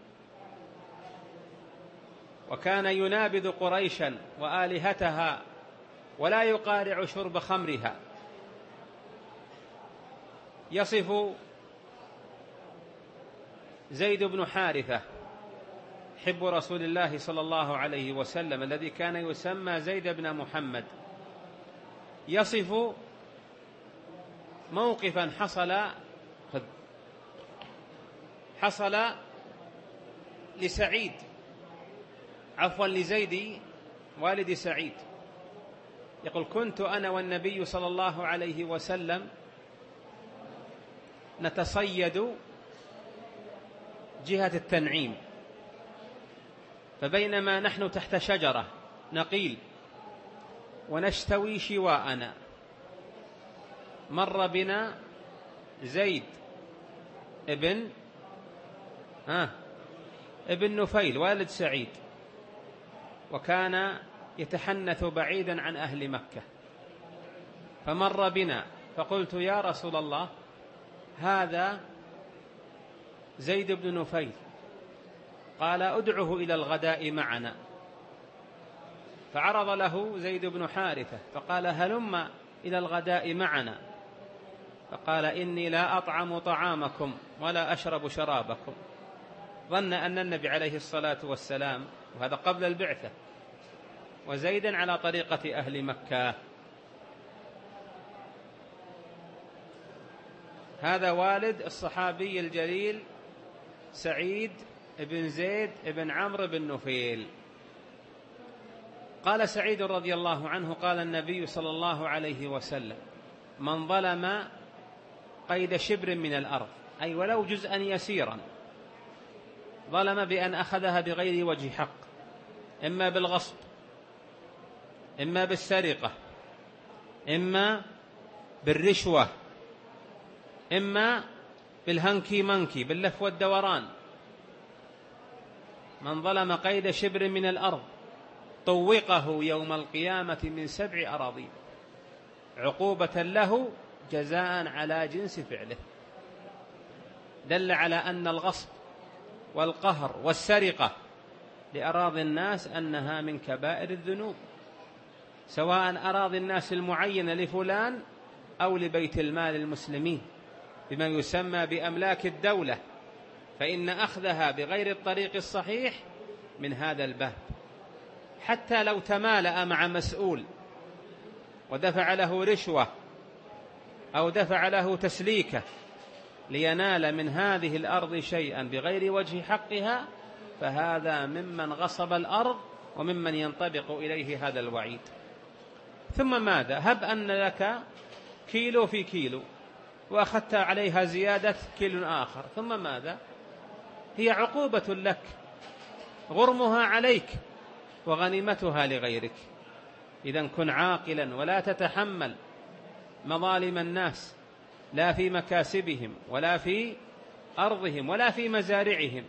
وكان ينابذ قريشا وآلهتها ولا يقارع شرب خمرها. يصف زيد بن حارثة حب رسول الله صلى الله عليه وسلم الذي كان يسمى زيد بن محمد، يصف موقفا حصل حصل لسعيد عفوا لزيد والد سعيد. يقول: كنت أنا والنبي صلى الله عليه وسلم نتصيد جهة التنعيم، فبينما نحن تحت شجرة نقيل ونشتوي شواءنا، مر بنا زيد ابن ها ابن نفيل والد سعيد، وكان يتحنث بعيدا عن أهل مكة، فمر بنا، فقلت: يا رسول الله، هذا زيد بن نفيل. قال: ادعه إلى الغداء معنا. فعرض له زيد بن حارثة فقال: هلم إلى الغداء معنا. فقال: إني لا أطعم طعامكم ولا أشرب شرابكم. ظن أن النبي عليه الصلاة والسلام، وهذا قبل البعثة، وزيدا على طريقة أهل مكة. هذا والد الصحابي الجليل سعيد بن زيد بن عمرو بن نفيل. قال سعيد رضي الله عنه: قال النبي صلى الله عليه وسلم: من ظلم قيد شبر من الأرض، أي ولو جزءا يسيرا، ظلم بأن أخذها بغير وجه حق، إما بالغصب، إما بالسرقة، إما بالرشوة، إما بالهنكي منكي، باللف والدوران. من ظلم قيد شبر من الأرض طوقه يوم القيامة من سبع أراضين عقوبة له جزاء على جنس فعله. دل على أن الغصب والقهر والسرقة لأراضي الناس أنها من كبائر الذنوب، سواء أراضي الناس المعينة لفلان أو لبيت المال المسلمين بما يسمى بأملاك الدولة، فإن أخذها بغير الطريق الصحيح من هذا الباب. حتى لو تمالأ مع مسؤول ودفع له رشوة أو دفع له تسليكة لينال من هذه الأرض شيئا بغير وجه حقها، فهذا ممن غصب الأرض وممن ينطبق إليه هذا الوعيد. ثم ماذا؟ هب أن لك كيلو في كيلو وأخذت عليها زيادة كيلو آخر، ثم ماذا؟ هي عقوبة لك، غرمها عليك وغنيمتها لغيرك. إذن كن عاقلا ولا تتحمل مظالم الناس، لا في مكاسبهم ولا في أرضهم ولا في مزارعهم.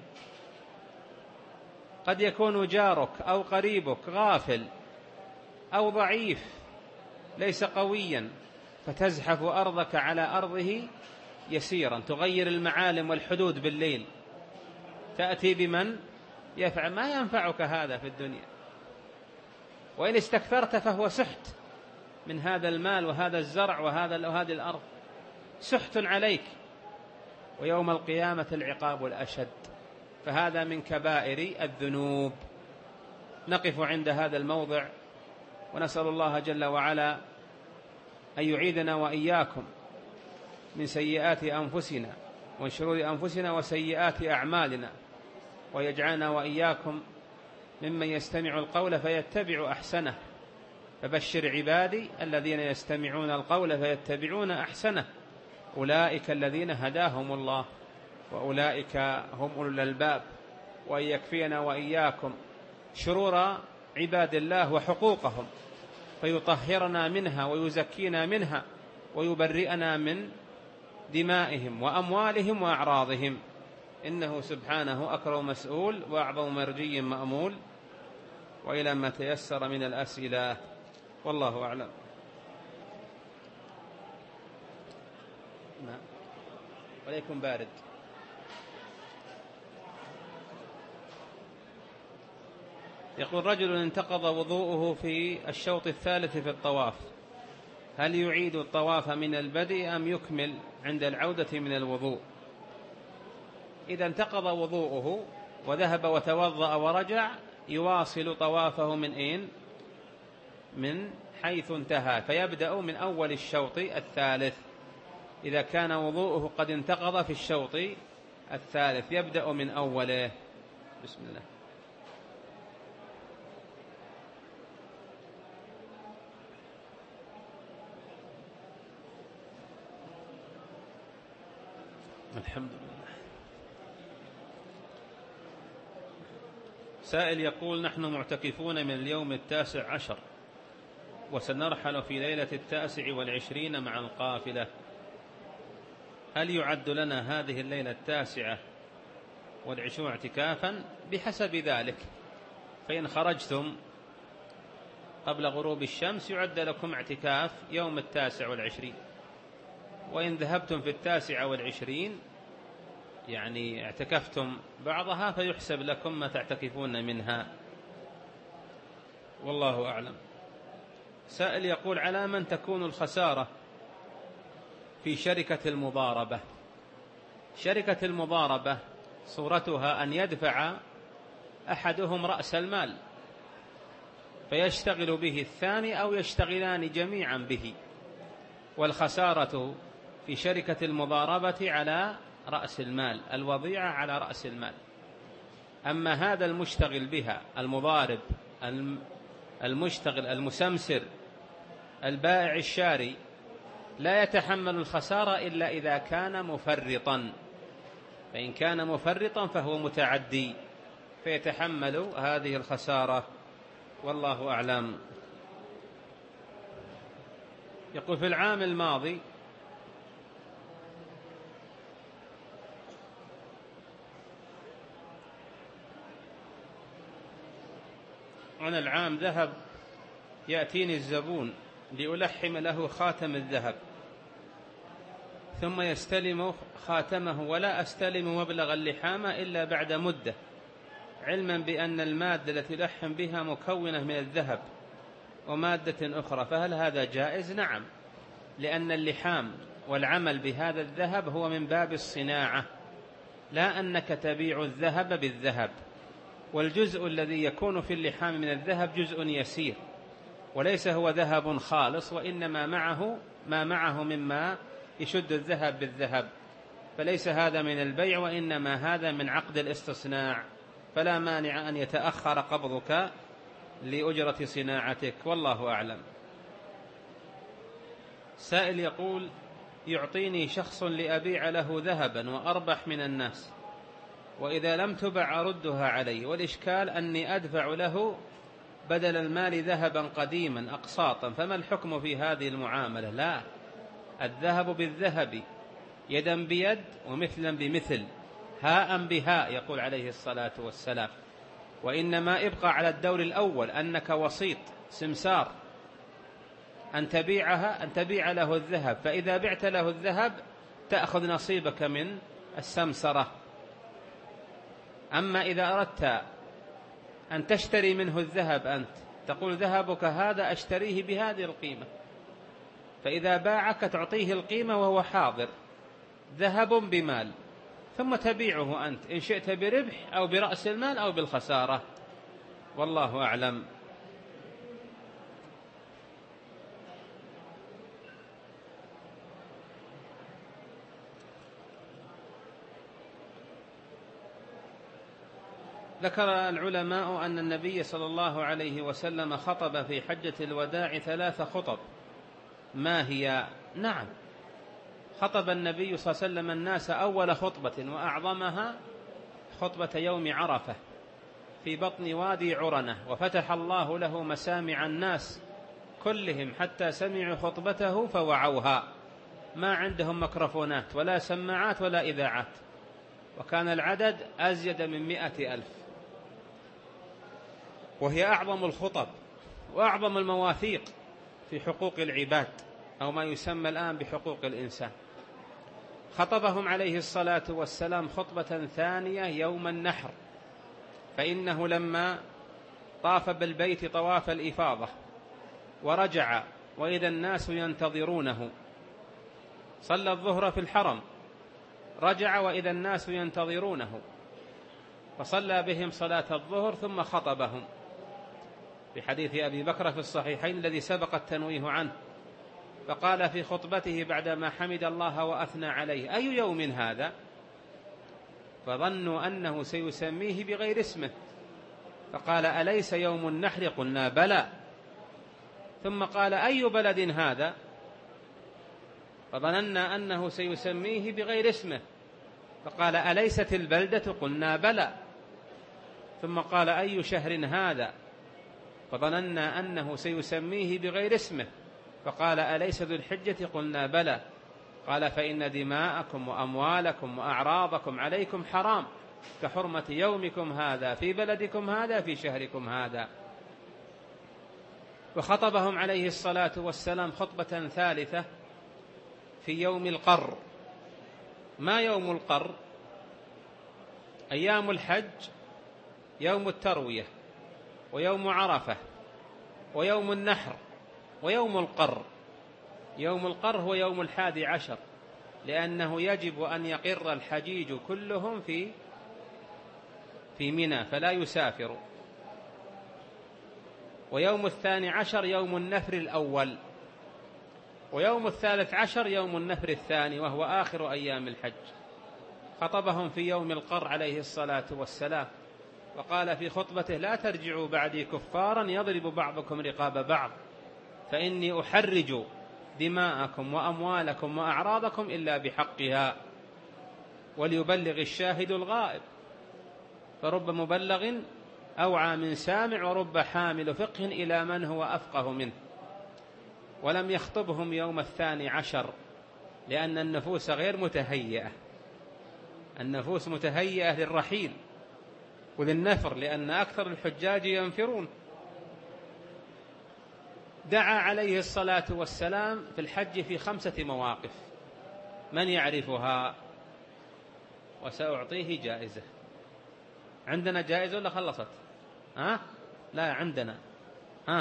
قد يكون جارك أو قريبك غافل أو ضعيف ليس قويا، فتزحف أرضك على أرضه يسيرا، تغير المعالم والحدود بالليل، تأتي بمن يفعل ما ينفعك هذا في الدنيا. وإن استكثرت فهو سحت من هذا المال وهذا الزرع وهذا وهذه الأرض، سحت عليك، ويوم القيامة العقاب الأشد. فهذا من كبائر الذنوب. نقف عند هذا الموضع، ونسأل الله جل وعلا أن يعيذنا وإياكم من سيئات أنفسنا ومن شرور أنفسنا وسيئات أعمالنا، ويجعلنا وإياكم ممن يستمع القول فيتبع أحسنه. فبشر عبادي الذين يستمعون القول فيتبعون أحسنه، أولئك الذين هداهم الله وأولئك هم أولو الألباب. وأن يكفينا وإياكم شرور عباد الله وحقوقهم، فيطهرنا منها ويزكينا منها ويبرئنا من دمائهم وأموالهم وأعراضهم، إنه سبحانه أكرم مسؤول وأعظم مرجي مأمول. وإلى ما تيسر من الأسئلة، والله أعلم. نعم. عليكم بارد. يقول رجل انتقض وضوءه في الشوط الثالث في الطواف، هل يعيد الطواف من البدء أم يكمل عند العودة من الوضوء؟ إذا انتقض وضوءه وذهب وتوضأ ورجع يواصل طوافه من أين؟ من حيث انتهى، فيبدأ من أول الشوط الثالث. إذا كان وضوءه قد انتقض في الشوط الثالث يبدأ من أوله. بسم الله. الحمد لله. سائل يقول نحن معتكفون من اليوم التاسع عشر وسنرحل في ليلة التاسع والعشرين مع القافلة، هل يعد لنا هذه الليلة التاسعة والعشرون اعتكافا؟ بحسب ذلك، فإن خرجتم قبل غروب الشمس يعد لكم اعتكاف يوم التاسع والعشرين، وإن ذهبتم في التاسع والعشرين يعني اعتكفتم بعضها فيحسب لكم ما تعتكفون منها، والله أعلم. سائل يقول على من تكون الخسارة في شركة المضاربة؟ شركة المضاربة صورتها أن يدفع أحدهم رأس المال فيشتغل به الثاني أو يشتغلان جميعا به، والخسارة في شركة المضاربة على رأس المال، الوضيعة على رأس المال. أما هذا المشتغل بها، المضارب المشتغل المسمسر البائع الشاري، لا يتحمل الخسارة إلا إذا كان مفرطا، فإن كان مفرطا فهو متعدي فيتحمل هذه الخسارة، والله أعلم. يقول في العام الماضي أنا العام ذهب يأتيني الزبون لألحم له خاتم الذهب، ثم يستلم خاتمه ولا أستلم مبلغ اللحامة إلا بعد مدة، علما بأن المادة التي يلحم بها مكونة من الذهب ومادة أخرى، فهل هذا جائز؟ نعم، لأن اللحام والعمل بهذا الذهب هو من باب الصناعة، لا أنك تبيع الذهب بالذهب، والجزء الذي يكون في اللحام من الذهب جزء يسير وليس هو ذهب خالص، وإنما معه ما معه مما يشد الذهب بالذهب، فليس هذا من البيع وإنما هذا من عقد الاستصناع، فلا مانع أن يتأخر قبضك لأجرة صناعتك، والله أعلم. سائل يقول: يعطيني شخص لأبيع له ذهبا وأربح من الناس، وإذا لم تبع أردها عليه، والإشكال أني أدفع له بدل المال ذهبا قديما أقساطا، فما الحكم في هذه المعاملة؟ لا، الذهب بالذهب، يدا بيد ومثلا بمثل، هاء بهاء، يقول عليه الصلاة والسلام. وإنما ابقى على الدور الأول، أنك وسيط سمسار، أن تبيعها أن تبيع له الذهب، فإذا بعت له الذهب تأخذ نصيبك من السمسرة. أما إذا أردت أن تشتري منه الذهب، أنت تقول ذهبك هذا أشتريه بهذه القيمة، فإذا باعك تعطيه القيمة وهو حاضر، ذهب بمال، ثم تبيعه أنت إن شئت بربح أو برأس المال أو بالخسارة، والله أعلم. ذكر العلماء أن النبي صلى الله عليه وسلم خطب في حجة الوداع ثلاث خطب، ما هي؟ نعم، خطب النبي صلى الله عليه وسلم الناس أول خطبة وأعظمها خطبة يوم عرفة في بطن وادي عرنة، وفتح الله له مسامع الناس كلهم حتى سمعوا خطبته فوعوها، ما عندهم ميكروفونات ولا سماعات ولا إذاعات، وكان العدد أزيد من مئة ألف، وهي أعظم الخطب وأعظم المواثيق في حقوق العباد، أو ما يسمى الآن بحقوق الإنسان. خطبهم عليه الصلاة والسلام خطبة ثانية يوم النحر، فإنه لما طاف بالبيت طواف الإفاضة ورجع وإذا الناس ينتظرونه، صلى الظهر في الحرم، رجع وإذا الناس ينتظرونه، فصلى بهم صلاة الظهر ثم خطبهم، في حديث أبي بكر في الصحيحين الذي سبق التنويه عنه، فقال في خطبته بعدما حمد الله وأثنى عليه: أي يوم هذا؟ فظنوا أنه سيسميه بغير اسمه، فقال: أليس يوم النحر؟ قلنا: بلى. ثم قال: أي بلد هذا؟ فظننا أنه سيسميه بغير اسمه، فقال: أليست البلدة؟ قلنا: بلى. ثم قال: أي شهر هذا؟ فظننا أنه سيسميه بغير اسمه، فقال: أليس ذو الحجة؟ قلنا: بلى. قال: فإن دماءكم وأموالكم وأعراضكم عليكم حرام كحرمة يومكم هذا في بلدكم هذا في شهركم هذا. وخطبهم عليه الصلاة والسلام خطبة ثالثة في يوم القر. ما يوم القر؟ أيام الحج يوم التروية ويوم عرفة ويوم النحر ويوم القر. يوم القر هو يوم الحادي عشر، لأنه يجب أن يقر الحجيج كلهم في في منى فلا يسافروا. ويوم الثاني عشر يوم النفر الأول، ويوم الثالث عشر يوم النفر الثاني وهو آخر أيام الحج. خطبهم في يوم القر عليه الصلاة والسلام، وقال في خطبته: لا ترجعوا بعدي كفارا يضرب بعضكم رقاب بعض، فإني أحرج دماءكم وأموالكم وأعراضكم إلا بحقها، وليبلغ الشاهد الغائب، فرب مبلغ أوعى من سامع، ورب حامل فقه إلى من هو أفقه منه. ولم يخطبهم يوم الثاني عشر لأن النفوس غير متهيئة، النفوس متهيئة للرحيل وللنفر، لأن أكثر الحجاج ينفرون دعا عليه الصلاة والسلام في الحج في خمسة مواقف، من يعرفها؟ وسأعطيه جائزة. عندنا جائزة ولا خلصت؟ ها؟ لا عندنا. ها؟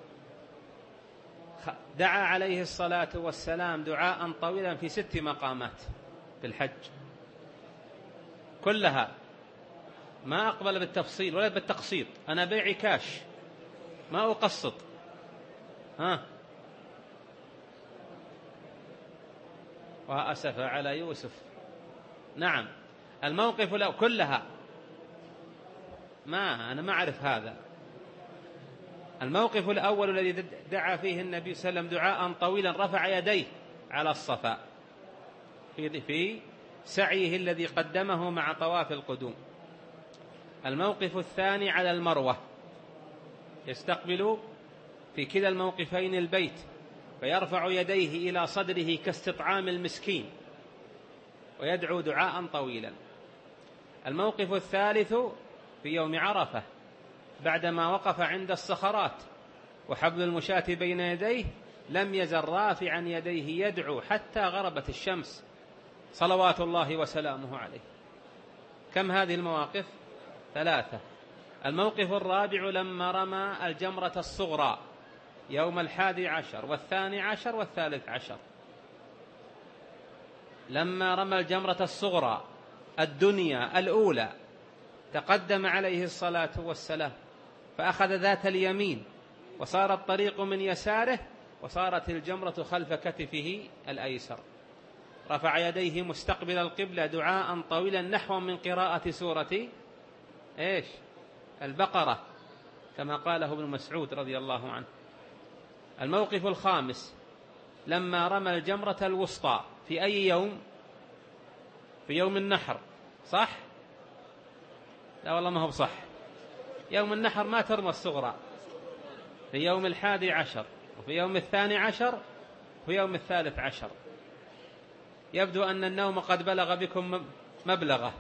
دعا عليه الصلاة والسلام دعاء طويلا في ست مقامات في الحج كلها، ما أقبل بالتفصيل ولا بالتقسيط، أنا بيعي كاش ما أقسط. ها؟ وأسف على يوسف. نعم الموقف له كلها، ما أنا ما أعرف هذا. الموقف الأول الذي دعا فيه النبي صلى الله عليه وسلم دعاء طويلا، رفع يديه على الصفا في سعيه الذي قدمه مع طواف القدوم. الموقف الثاني على المروة، يستقبل في كلا الموقفين البيت فيرفع يديه إلى صدره كاستطعام المسكين ويدعو دعاء طويلا. الموقف الثالث في يوم عرفة بعدما وقف عند الصخرات وحبل المشاة بين يديه لم يزل رافعا يديه يدعو حتى غربت الشمس صلوات الله وسلامه عليه. كم هذه المواقف؟ ثلاثة. الموقف الرابع لما رمى الجمرة الصغرى يوم الحادي عشر والثاني عشر والثالث عشر. لما رمى الجمرة الصغرى الدنيا الأولى تقدم عليه الصلاة والسلام فأخذ ذات اليمين وصار الطريق من يساره وصارت الجمرة خلف كتفه الأيسر. رفع يديه مستقبل القبلة دعاء طويلا نحو من قراءة سورة إيش؟ البقرة كما قاله ابن مسعود رضي الله عنه. الموقف الخامس لما رمى الجمرة الوسطى في أي يوم؟ في يوم النحر، صح؟ لا والله ما هو صح، يوم النحر ما ترمى الصغرى، في يوم الحادي عشر وفي يوم الثاني عشر وفي يوم الثالث عشر. يبدو أن النوم قد بلغ بكم مبلغه.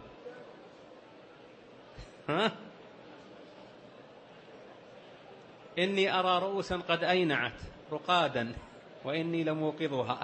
ها؟ إني أرى رؤوسا قد أينعت رقادا وإني لموقظها.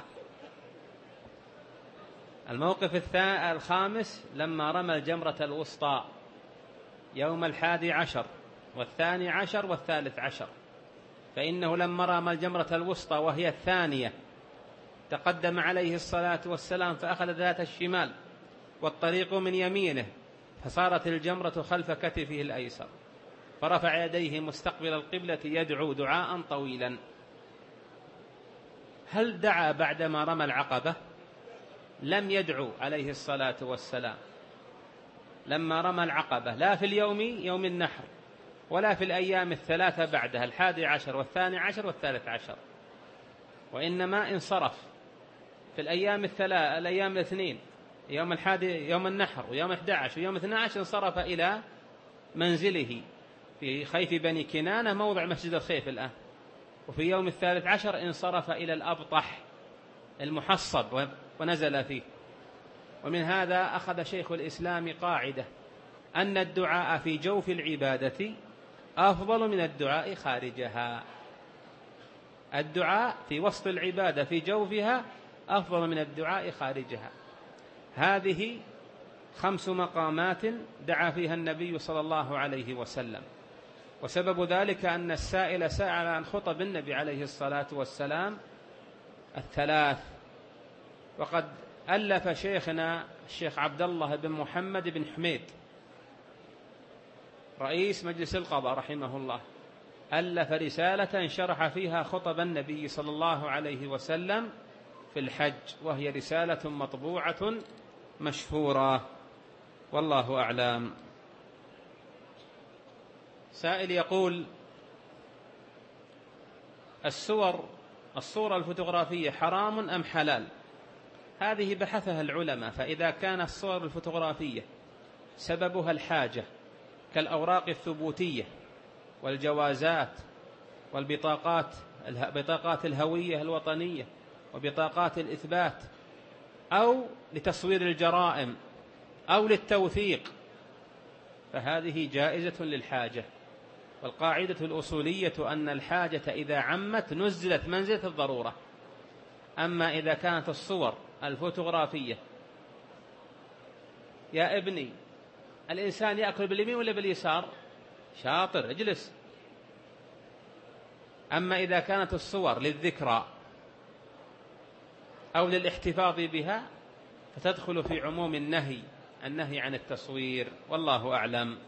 الموقف الخامس لما رمى الجمرة الوسطى يوم الحادي عشر والثاني عشر والثالث عشر، فإنه لما رمى الجمرة الوسطى وهي الثانية تقدم عليه الصلاة والسلام فأخذ ذات الشمال والطريق من يمينه فصارت الجمرة خلف كتفه الأيسر فرفع يديه مستقبل القبلة يدعو دعاء طويلا. هل دعا بعدما رمى العقبة؟ لم يدعو عليه الصلاة والسلام لما رمى العقبة، لا في اليوم يوم النحر ولا في الأيام الثلاثة بعدها الحادي عشر والثاني عشر والثالث عشر، وإنما انصرف في الأيام الثلاث الأيام الاثنين يوم الحادي يوم النحر ويوم أحد عشر ويوم اثني عشر انصرف إلى منزله في خيف بني كنانة موضع مسجد الخيف الآن. وفي يوم الثالث عشر انصرف إلى الأبطح المحصب ونزل فيه. ومن هذا أخذ شيخ الإسلام قاعدة أن الدعاء في جوف العبادة أفضل من الدعاء خارجها. الدعاء في وسط العبادة في جوفها أفضل من الدعاء خارجها. هذه خمس مقامات دعا فيها النبي صلى الله عليه وسلم، وسبب ذلك أن السائل سأل عن خطب النبي عليه الصلاة والسلام الثلاث. وقد ألف شيخنا الشيخ عبد الله بن محمد بن حميد رئيس مجلس القضاء رحمه الله ألف رسالة شرح فيها خطب النبي صلى الله عليه وسلم في الحج، وهي رسالة مطبوعة مشهورة والله أعلم. سائل يقول: الصور الصورة الفوتوغرافية حرام أم حلال؟ هذه بحثها العلماء، فإذا كان الصور الفوتوغرافية سببها الحاجة كالأوراق الثبوتية والجوازات والبطاقات بطاقات الهوية الوطنية وبطاقات الإثبات، أو لتصوير الجرائم أو للتوثيق، فهذه جائزة للحاجة. والقاعدة الأصولية أن الحاجة إذا عمت نزلت منزلة الضرورة. أما إذا كانت الصور الفوتوغرافية، يا ابني الإنسان يأكل باليمين ولا باليسار؟ شاطر، اجلس. أما إذا كانت الصور للذكرى أو للاحتفاظ بها فتدخل في عموم النهي النهي عن التصوير، والله أعلم.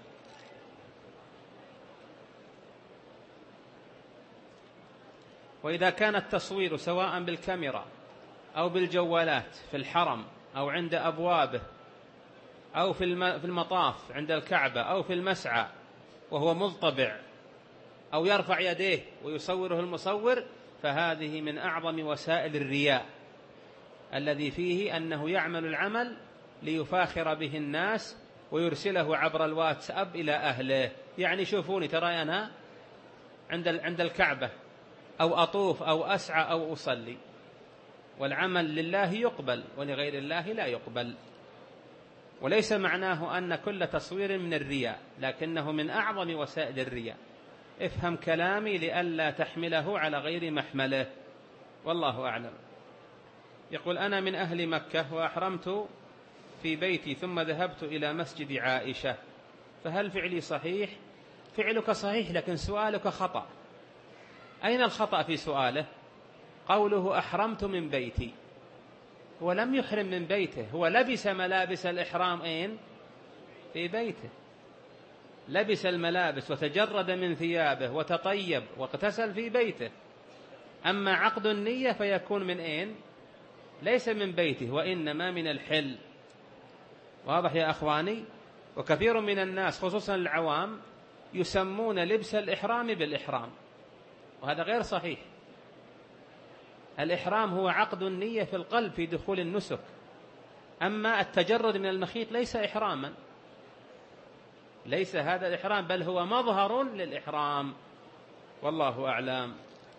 وإذا كان التصوير سواء بالكاميرا أو بالجوالات في الحرم أو عند أبوابه أو في المطاف عند الكعبة أو في المسعى وهو مضطبع أو يرفع يديه ويصوره المصور، فهذه من أعظم وسائل الرياء، الذي فيه أنه يعمل العمل ليفاخر به الناس ويرسله عبر الواتساب إلى أهله، يعني شوفوني ترى أنا عند عند الكعبة أو أطوف أو أسعى أو أصلي. والعمل لله يقبل ولغير الله لا يقبل. وليس معناه أن كل تصوير من الرياء، لكنه من أعظم وسائل الرياء. افهم كلامي لئلا تحمله على غير محمله، والله أعلم. يقول: أنا من أهل مكة وأحرمت في بيتي ثم ذهبت إلى مسجد عائشة، فهل فعلي صحيح؟ فعلك صحيح، لكن سؤالك خطأ. أين الخطأ في سؤاله؟ قوله أحرمت من بيتي، هو لم يحرم من بيته، هو لبس ملابس الإحرام أين؟ في بيته، لبس الملابس وتجرد من ثيابه وتطيب واغتسل في بيته. أما عقد النية فيكون من أين؟ ليس من بيته، وإنما من الحل. واضح يا أخواني؟ وكثير من الناس خصوصا العوام يسمون لبس الإحرام بالإحرام، وهذا غير صحيح. الإحرام هو عقد النية في القلب في دخول النسك، أما التجرد من المخيط ليس إحراما، ليس هذا الإحرام، بل هو مظهر للإحرام، والله أعلم.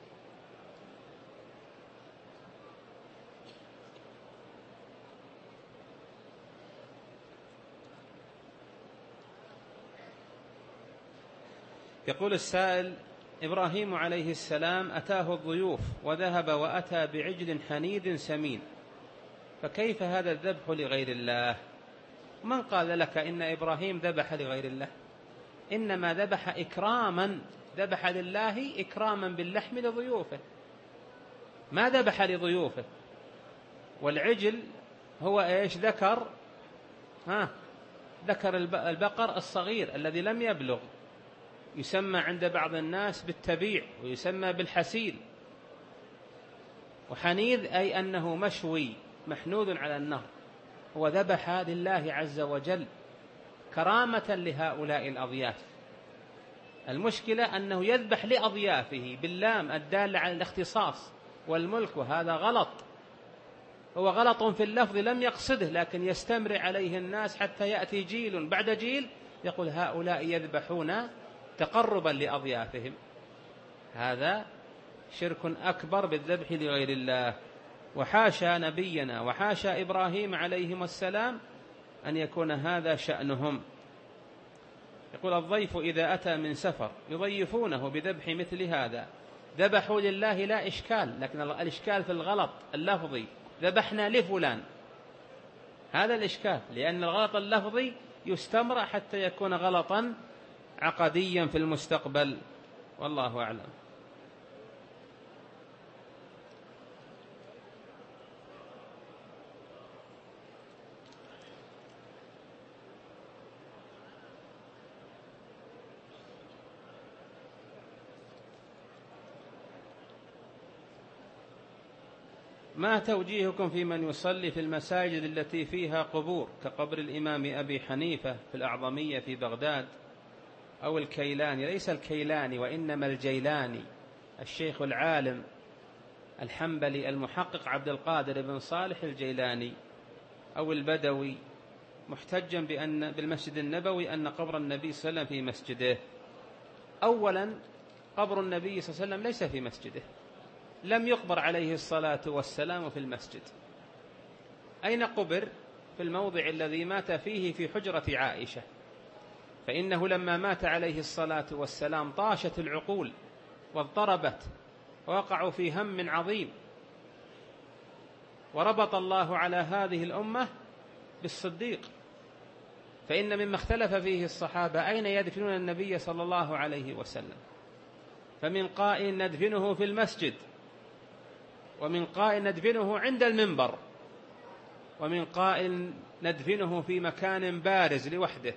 يقول السائل: إبراهيم عليه السلام أتاه الضيوف وذهب وأتى بعجل حنيد سمين، فكيف هذا الذبح لغير الله؟ من قال لك إن إبراهيم ذبح لغير الله؟ إنما ذبح إكراما، ذبح لله إكراما باللحم لضيوفه، ما ذبح لضيوفه. والعجل هو إيش؟ ذكر ها ذكر البقر الصغير الذي لم يبلغ، يسمى عند بعض الناس بالتبيع ويسمى بالحسيل. وحنيذ أي أنه مشوي محنوذ على النار، هو ذبح لله عز وجل كرامة لهؤلاء الأضياف. المشكلة أنه يذبح لأضيافه باللام الدالة على الاختصاص والملك، وهذا غلط. هو غلط في اللفظ لم يقصده، لكن يستمر عليه الناس حتى يأتي جيل بعد جيل يقول هؤلاء يذبحون تقربا لأضيافهم. هذا شرك أكبر بالذبح لغير الله. وحاشا نبينا وحاشا إبراهيم عليهم السلام أن يكون هذا شأنهم. يقول: الضيف إذا أتى من سفر يضيفونه بذبح مثل هذا، ذبحوا لله لا إشكال، لكن الإشكال في الغلط اللفظي، ذبحنا لفلان، هذا الإشكال، لأن الغلط اللفظي يستمر حتى يكون غلطا عقديا في المستقبل، والله أعلم. ما توجيهكم في من يصلي في المساجد التي فيها قبور كقبر الإمام أبي حنيفة في الأعظمية في بغداد، أو الكيلاني؟ ليس الكيلاني وإنما الجيلاني، الشيخ العالم الحنبلي المحقق عبد القادر بن صالح الجيلاني، أو البدوي، محتجا بأن بالمسجد النبوي أن قبر النبي صلى الله عليه وسلم في مسجده. أولا، قبر النبي صلى الله عليه وسلم ليس في مسجده، لم يقبر عليه الصلاة والسلام في المسجد. أين قبر؟ في الموضع الذي مات فيه في حجرة عائشة، فإنه لما مات عليه الصلاة والسلام طاشت العقول واضطربت ووقعوا في هم عظيم، وربط الله على هذه الأمة بالصديق. فإن مما اختلف فيه الصحابة أين يدفنون النبي صلى الله عليه وسلم، فمن قائل ندفنه في المسجد، ومن قائل ندفنه عند المنبر، ومن قائل ندفنه في مكان بارز لوحده.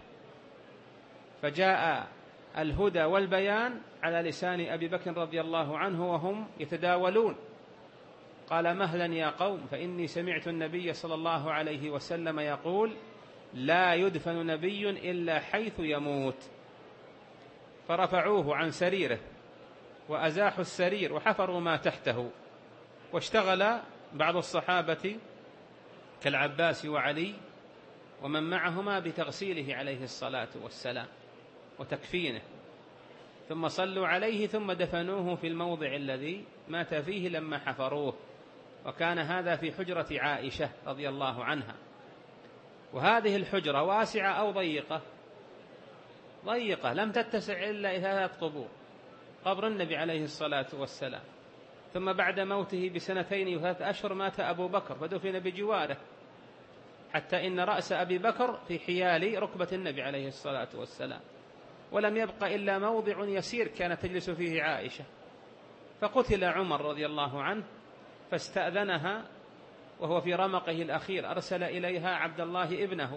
فجاء الهدى والبيان على لسان أبي بكر رضي الله عنه وهم يتداولون، قال مهلا يا قوم، فإني سمعت النبي صلى الله عليه وسلم يقول لا يدفن نبي إلا حيث يموت. فرفعوه عن سريره وأزاحوا السرير وحفروا ما تحته، واشتغل بعض الصحابة كالعباس وعلي ومن معهما بتغسيله عليه الصلاة والسلام وتكفينه، ثم صلوا عليه ثم دفنوه في الموضع الذي مات فيه لما حفروه. وكان هذا في حجرة عائشة رضي الله عنها. وهذه الحجرة واسعة أو ضيقة؟ ضيقة، لم تتسع إلا ثلاثة قبور، قبر النبي عليه الصلاة والسلام، ثم بعد موته بسنتين وثلاثة أشهر مات أبو بكر فدفن بجواره، حتى إن رأس أبي بكر في حيال ركبة النبي عليه الصلاة والسلام، ولم يبق إلا موضع يسير كانت تجلس فيه عائشة. فقتل عمر رضي الله عنه فاستأذنها وهو في رمقه الأخير، أرسل إليها عبد الله ابنه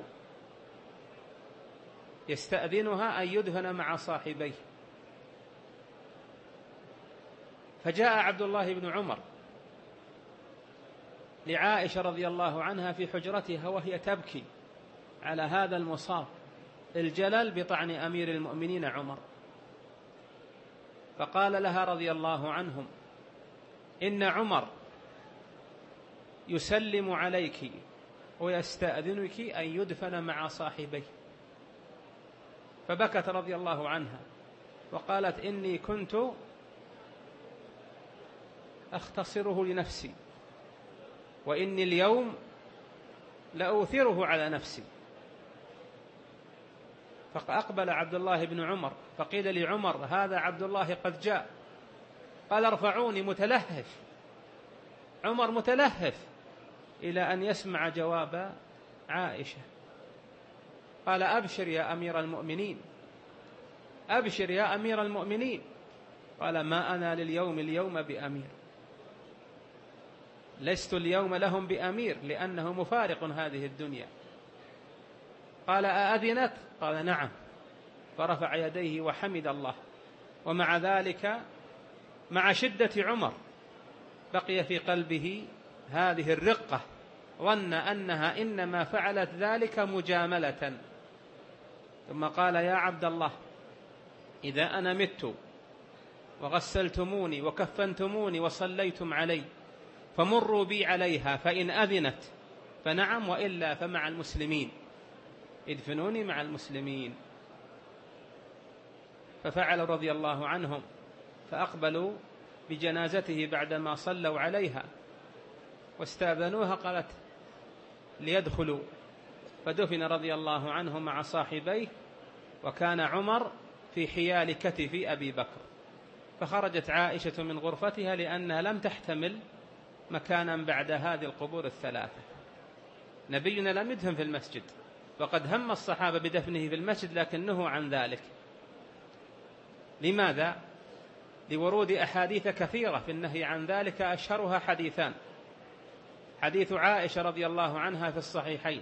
يستأذنها أن يدفن مع صاحبيه. فجاء عبد الله بن عمر لعائشة رضي الله عنها في حجرتها وهي تبكي على هذا المصاب الجلل بطعن أمير المؤمنين عمر، فقال لها رضي الله عنهم إن عمر يسلم عليك ويستأذنك أن يدفن مع صاحبيه. فبكت رضي الله عنها وقالت إني كنت أختصره لنفسي، وإني اليوم لأوثره على نفسي. فأقبل عبد الله بن عمر فقيل لعمر هذا عبد الله قد جاء، قال ارفعوني، متلهف عمر متلهف، إلى أن يسمع جواب عائشة. قال أبشر يا أمير المؤمنين، أبشر يا أمير المؤمنين. قال ما أنا لليوم اليوم بأمير، لست اليوم لهم بأمير لأنه مفارق هذه الدنيا. قال أأذنت؟ قال نعم. فرفع يديه وحمد الله. ومع ذلك مع شدة عمر بقي في قلبه هذه الرقة، ظن أنها إنما فعلت ذلك مجاملة. ثم قال يا عبد الله إذا أنا مت وغسلتموني وكفنتموني وصليتم علي فمروا بي عليها، فإن أذنت فنعم وإلا فمع المسلمين، ادفنوني مع المسلمين. ففعل رضي الله عنهم، فأقبلوا بجنازته بعدما صلوا عليها واستأذنوها، قالت ليدخلوا، فدفن رضي الله عنه مع صاحبيه، وكان عمر في حيال كتف أبي بكر. فخرجت عائشة من غرفتها لأنها لم تحتمل مكانا بعد هذه القبور الثلاثة. نبينا لم يدفن في المسجد، وقد هم الصحابة بدفنه في المسجد لكن نهوا عن ذلك. لماذا؟ لورود أحاديث كثيرة في النهي عن ذلك، أشهرها حديثان: حديث عائشة رضي الله عنها في الصحيحين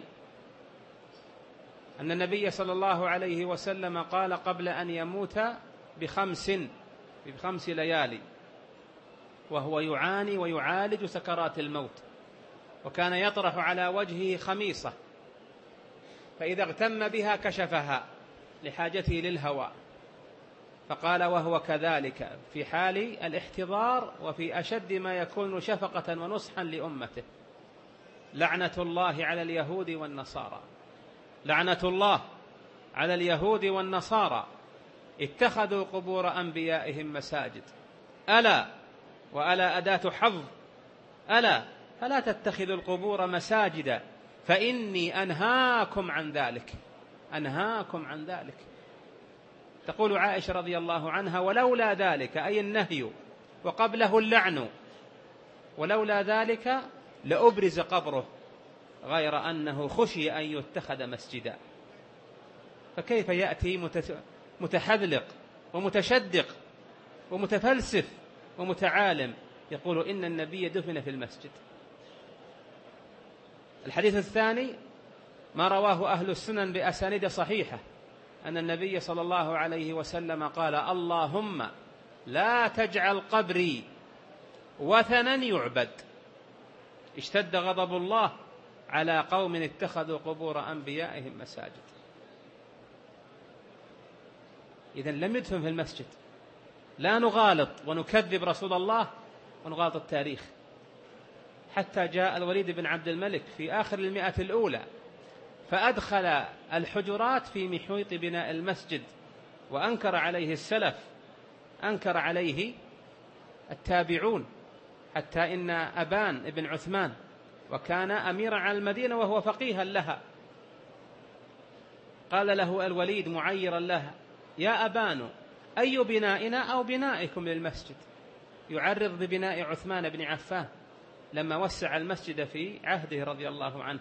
أن النبي صلى الله عليه وسلم قال قبل أن يموت بخمس بخمس ليالي وهو يعاني ويعالج سكرات الموت، وكان يطرح على وجهه خميصة، فإذا اغتم بها كشفها لحاجته للهواء. فقال وهو كذلك في حال الاحتضار وفي أشد ما يكون شفقة ونصحا لأمته. لعنة الله على اليهود والنصارى، لعنة الله على اليهود والنصارى، اتخذوا قبور أنبيائهم مساجد. ألا وألا أداة حظ، ألا فلا تتخذوا القبور مساجدا فإني أنهاكم عن ذلك، أنهاكم عن ذلك. تقول عائشة رضي الله عنها: ولولا ذلك، أي النهي وقبله اللعن، ولولا ذلك لأبرز قبره، غير أنه خشي أن يتخذ مسجدا. فكيف يأتي متحذلق ومتشدق ومتفلسف ومتعالم يقول إن النبي دفن في المسجد؟ الحديث الثاني ما رواه أهل السنن بأسانيد صحيحة أن النبي صلى الله عليه وسلم قال: اللهم لا تجعل قبري وثنا يعبد. اشتد غضب الله على قوم اتخذوا قبور أنبيائهم مساجد. إذن لم يدفن في المسجد. لا نغالط ونكذب رسول الله ونغالط التاريخ. حتى جاء الوليد بن عبد الملك في آخر المئة الأولى فأدخل الحجرات في محيط بناء المسجد، وأنكر عليه السلف، أنكر عليه التابعون، حتى إن أبان بن عثمان وكان أميرا على المدينة وهو فقيها لها قال له الوليد معيرا له: يا أبان، أي بنائنا أو بنائكم للمسجد؟ يعرض ببناء عثمان بن عفان لما وسع المسجد في عهده رضي الله عنه.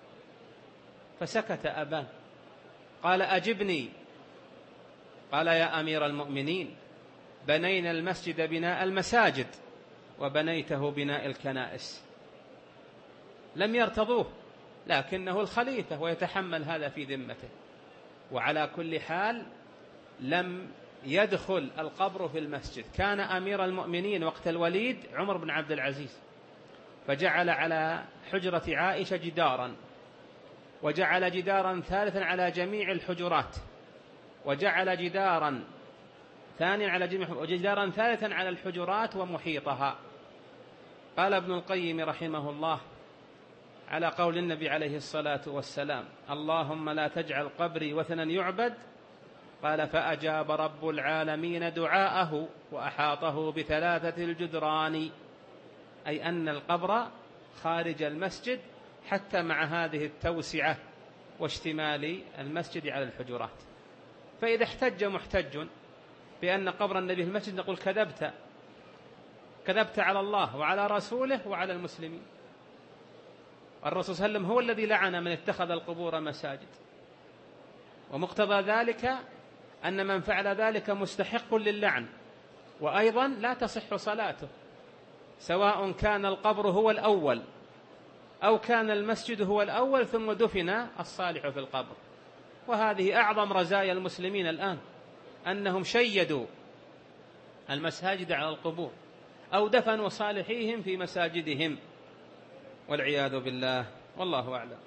فسكت أبان، قال: أجبني. قال: يا أمير المؤمنين، بنينا المسجد بناء المساجد وبنيته بناء الكنائس. لم يرتضوه، لكنه الخليفة ويتحمل هذا في ذمته. وعلى كل حال لم يدخل القبر في المسجد. كان أمير المؤمنين وقت الوليد عمر بن عبد العزيز، فجعل على حجرة عائشة جدارا، وجعل جدارا ثالثا على جميع الحجرات، وجعل جدارا ثانيا على جميع، وجدارا ثالثا على الحجرات ومحيطها. قال ابن القيم رحمه الله على قول النبي عليه الصلاة والسلام: اللهم لا تجعل قبري وثنا يعبد، قال: فأجاب رب العالمين دعاءه وأحاطه بثلاثة الجدران، أي أن القبر خارج المسجد حتى مع هذه التوسعة واشتمال المسجد على الحجرات. فإذا احتج محتج بأن قبر النبي في المسجد نقول: كذبت، كذبت على الله وعلى رسوله وعلى المسلمين. الرسول صلى الله عليه وسلم هو الذي لعن من اتخذ القبور مساجد، ومقتضى ذلك أن من فعل ذلك مستحق للعن، وأيضا لا تصح صلاته، سواء كان القبر هو الأول أو كان المسجد هو الأول ثم دفن الصالح في القبر. وهذه أعظم رزايا المسلمين الآن، أنهم شيدوا المساجد على القبور أو دفنوا صالحيهم في مساجدهم، والعياذ بالله، والله أعلم.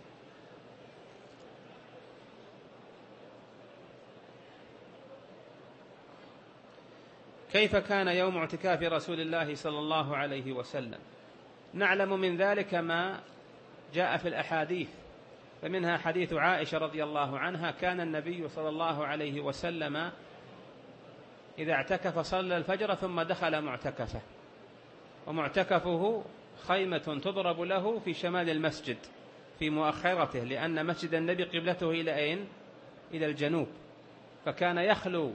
كيف كان يوم اعتكاف رسول الله صلى الله عليه وسلم؟ نعلم من ذلك ما جاء في الأحاديث، فمنها حديث عائشة رضي الله عنها: كان النبي صلى الله عليه وسلم إذا اعتكف صلى الفجر ثم دخل معتكفه، ومعتكفه خيمة تضرب له في شمال المسجد في مؤخرته، لأن مسجد النبي قبلته إلى أين؟ إلى الجنوب، فكان يخلو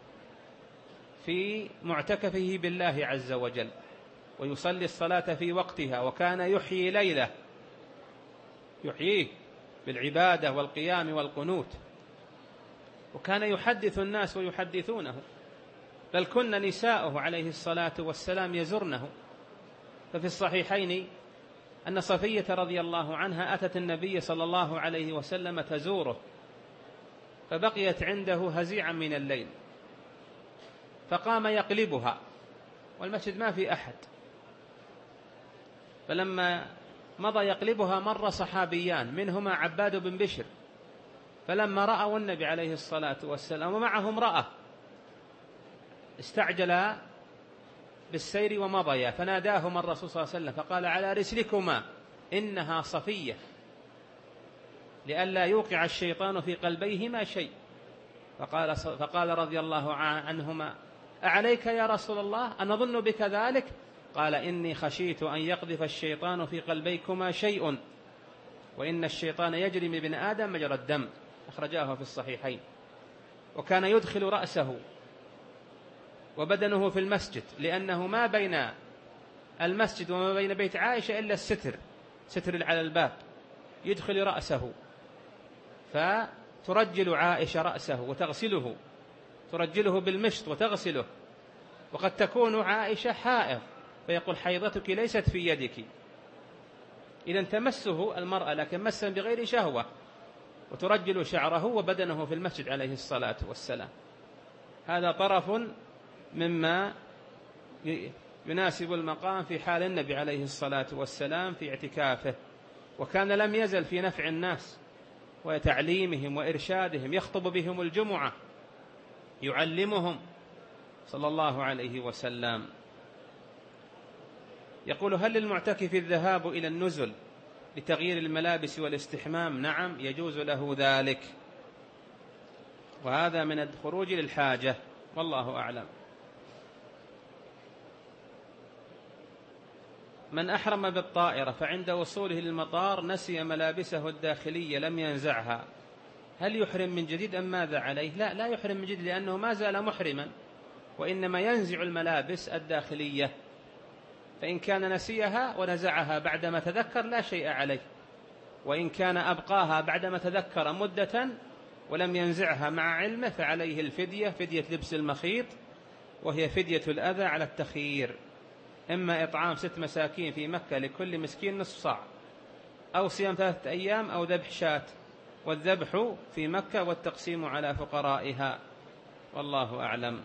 في معتكفه بالله عز وجل ويصلي الصلاة في وقتها، وكان يحيي ليله، يحييه بالعبادة والقيام والقنوت، وكان يحدث الناس ويحدثونه، بل كن نساؤه عليه الصلاة والسلام يزرنه. ففي الصحيحين أن صفية رضي الله عنها أتت النبي صلى الله عليه وسلم تزوره، فبقيت عنده هزيعا من الليل، فقام يقلبها والمسجد ما في أحد، فلما مضى يقلبها مر صحابيان منهما عباد بن بشر، فلما رأوا النبي عليه الصلاة والسلام ومعه امرأة استعجل بالسير ومضيا، فناداهما الرسول صلى الله عليه وسلم فقال: على رسلكما إنها صفية، لئلا يوقع الشيطان في قلبيهما شيء. فقال, فقال رضي الله عنهما: أعليك يا رسول الله؟ أنظن بك ذلك؟ قال: إني خشيت أن يقذف الشيطان في قلبيكما شيء، وإن الشيطان يجري من ابن آدم مجرى الدم، أخرجاه في الصحيحين. وكان يدخل رأسه وبدنه في المسجد، لأنه ما بين المسجد وما بين بيت عائشة إلا الستر، ستر على الباب، يدخل رأسه، فترجل عائشة رأسه وتغسله، ترجله بالمشط وتغسله. وقد تكون عائشة حائض فيقول حيضتك ليست في يدك، إذا تمسه المرأة لكن مسا بغير شهوة، وترجل شعره وبدنه في المسجد عليه الصلاة والسلام. هذا طرف مما يناسب المقام في حال النبي عليه الصلاة والسلام في اعتكافه، وكان لم يزل في نفع الناس وتعليمهم وإرشادهم، يخطب بهم الجمعة، يعلمهم صلى الله عليه وسلم. يقول: هل للمعتكف الذهاب إلى النزل لتغيير الملابس والاستحمام؟ نعم، يجوز له ذلك، وهذا من الخروج للحاجة، والله أعلم. من أحرم بالطائرة فعند وصوله للمطار نسي ملابسه الداخلية لم ينزعها، هل يحرم من جديد أم ماذا عليه؟ لا لا يحرم من جديد، لأنه ما زال محرما، وإنما ينزع الملابس الداخلية. فإن كان نسيها ونزعها بعدما تذكر لا شيء عليه، وإن كان أبقاها بعدما تذكر مدة ولم ينزعها مع علمه فعليه الفدية، فدية لبس المخيط، وهي فدية الأذى على التخيير، إما إطعام ست مساكين في مكة لكل مسكين نصف صاع، أو صيام ثلاثة أيام، أو ذبح شاة، والذبح في مكة والتقسيم على فقرائها، والله أعلم.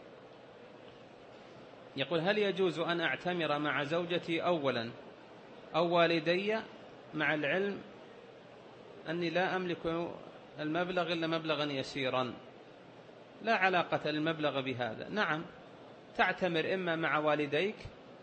يقول: هل يجوز أن أعتمر مع زوجتي أولا أو والدي مع العلم أني لا أملك المبلغ إلا مبلغا يسيرا؟ لا علاقة المبلغ بهذا. نعم، تعتمر إما مع والديك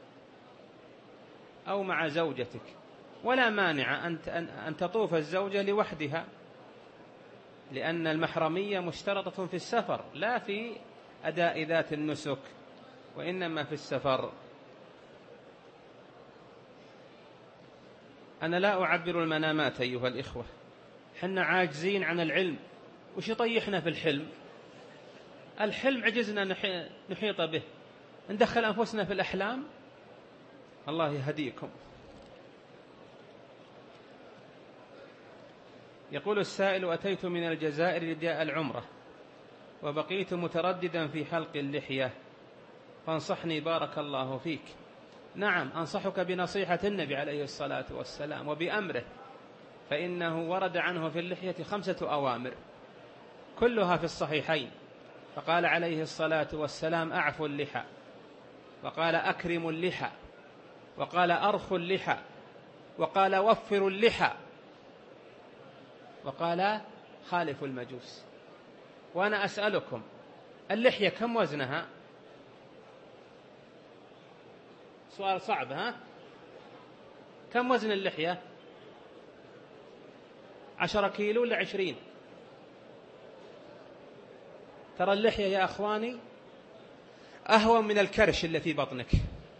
أو مع زوجتك، ولا مانع أن تطوف الزوجة لوحدها، لأن المحرمية مشترطة في السفر لا في أداء ذات النسك، وإنما في السفر. أنا لا أعبر المنامات أيها الإخوة، حنا عاجزين عن العلم، وش يطيحنا في الحلم؟ الحلم عجزنا نحيط به، ندخل أنفسنا في الأحلام. الله يهديكم. يقول السائل: أتيت من الجزائر لأداء العمرة وبقيت مترددا في حلق اللحية، فانصحني بارك الله فيك. نعم، أنصحك بنصيحة النبي عليه الصلاة والسلام وبأمره، فإنه ورد عنه في اللحية خمسة أوامر كلها في الصحيحين، فقال عليه الصلاة والسلام: أعفوا اللحى، وقال: أكرموا اللحى، وقال: أرخوا اللحى، وقال: وفروا اللحى، وقال: خالفوا المجوس. وأنا أسألكم، اللحية كم وزنها؟ سؤال صعب، ها؟ كم وزن اللحية؟ عشرة كيلو ولا عشرين؟ ترى اللحية يا أخواني أهون من الكرش اللي في بطنك.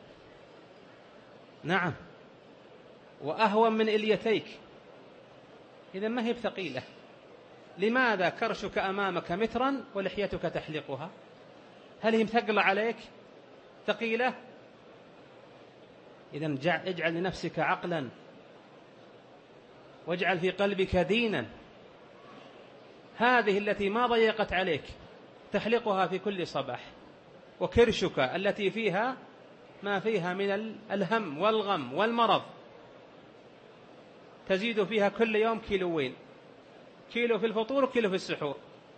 نعم، وأهون من إليتيك، إذا ما هي بثقيلة. لماذا كرشك أمامك مترا ولحيتك تحلقها؟ هل هي مثقلة عليك؟ ثقيلة؟ إذا اجعل لنفسك عقلا، واجعل في قلبك دينا. هذه التي ما ضيقت عليك تحلقها في كل صباح، وكرشك التي فيها ما فيها من الهم والغم والمرض تزيد فيها كل يوم كيلوين، كيلو في الفطور وكيلو في السحور،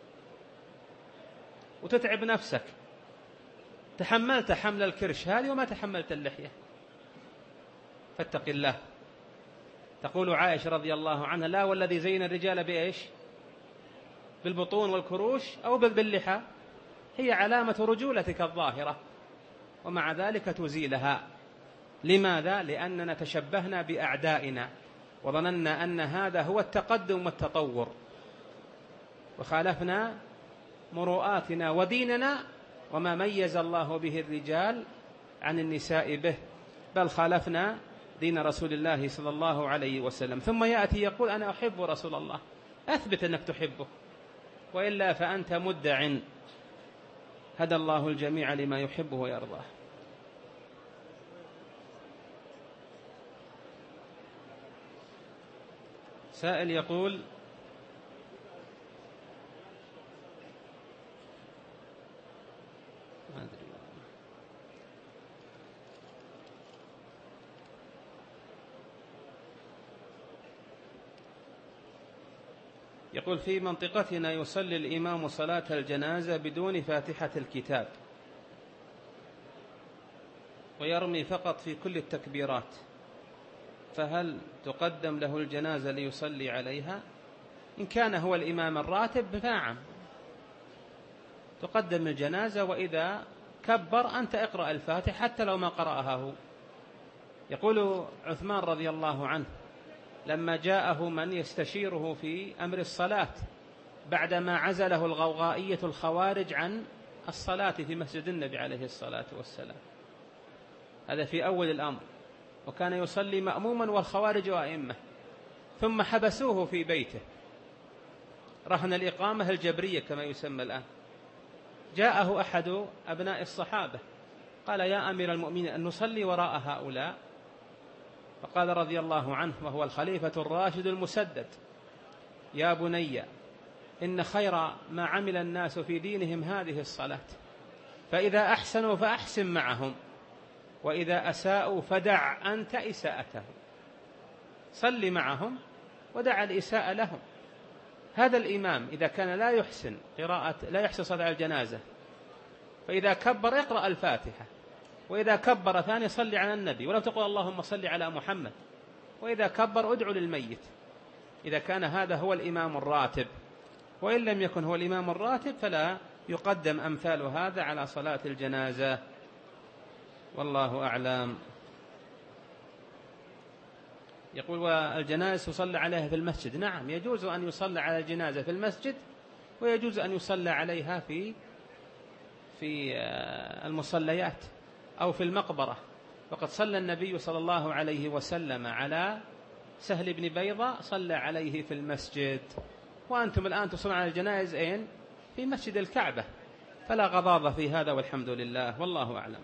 وتتعب نفسك. تحملت حمل الكرش هذه وما تحملت اللحية، فاتق الله. تقول عائشة رضي الله عنها: لا والذي زين الرجال بإيش؟ بالبطون والكروش أو باللحى، هي علامة رجولتك الظاهرة، ومع ذلك تزيلها. لماذا؟ لأننا تشبهنا بأعدائنا وظننا أن هذا هو التقدم والتطور، وخالفنا مروءاتنا وديننا، وما ميز الله به الرجال عن النساء به، بل خالفنا دين رسول الله صلى الله عليه وسلم. ثم يأتي يقول: أنا أحب رسول الله. أثبت أنك تحبه، وإلا فأنت مدع. هدى الله الجميع لما يحبه ويرضاه. سائل يقول: ما أدري يقول: في منطقتنا يصلي الإمام صلاة الجنازة بدون فاتحة الكتاب ويرمي فقط في كل التكبيرات، فهل تقدم له الجنازة ليصلي عليها؟ إن كان هو الإمام الراتب فنعم تقدم الجنازة، وإذا كبر أنت اقرأ الفاتحة حتى لو ما قرأها هو. يقول عثمان رضي الله عنه لما جاءه من يستشيره في أمر الصلاة بعدما عزله الغوغائية الخوارج عن الصلاة في مسجد النبي عليه الصلاة والسلام، هذا في أول الأمر، وكان يصلي مأموما والخوارج أئمة، ثم حبسوه في بيته رهن الإقامة الجبرية كما يسمى الآن. جاءه أحد أبناء الصحابة قال: يا أمير المؤمنين أن نصلي وراء هؤلاء؟ فقال رضي الله عنه وهو الخليفة الراشد المسدد: يا بني، إن خير ما عمل الناس في دينهم هذه الصلاة، فإذا أحسنوا فأحسن معهم، وإذا أساءوا فدع أنت إساءتهم. صل معهم ودع الإساءة لهم. هذا الإمام إذا كان لا يحسن قراءة لا يحسن صلاة الجنازة، فإذا كبر اقرأ الفاتحة، وإذا كبر ثاني صلي على النبي، ولو تقول اللهم صل على محمد، وإذا كبر ادعو للميت، إذا كان هذا هو الإمام الراتب. وإن لم يكن هو الإمام الراتب فلا يقدم أمثال هذا على صلاة الجنازة، والله أعلم. يقول: والجنازة يصلى عليها في المسجد؟ نعم، يجوز أن يصلى على الجنازة في المسجد، ويجوز أن يصلى عليها في في المصليات أو في المقبرة. وقد صلى النبي صلى الله عليه وسلم على سهل بن بيضة، صلى عليه في المسجد، وأنتم الآن تصلون على الجنائز أين؟ في مسجد الكعبة، فلا غضاضة في هذا، والحمد لله، والله أعلم.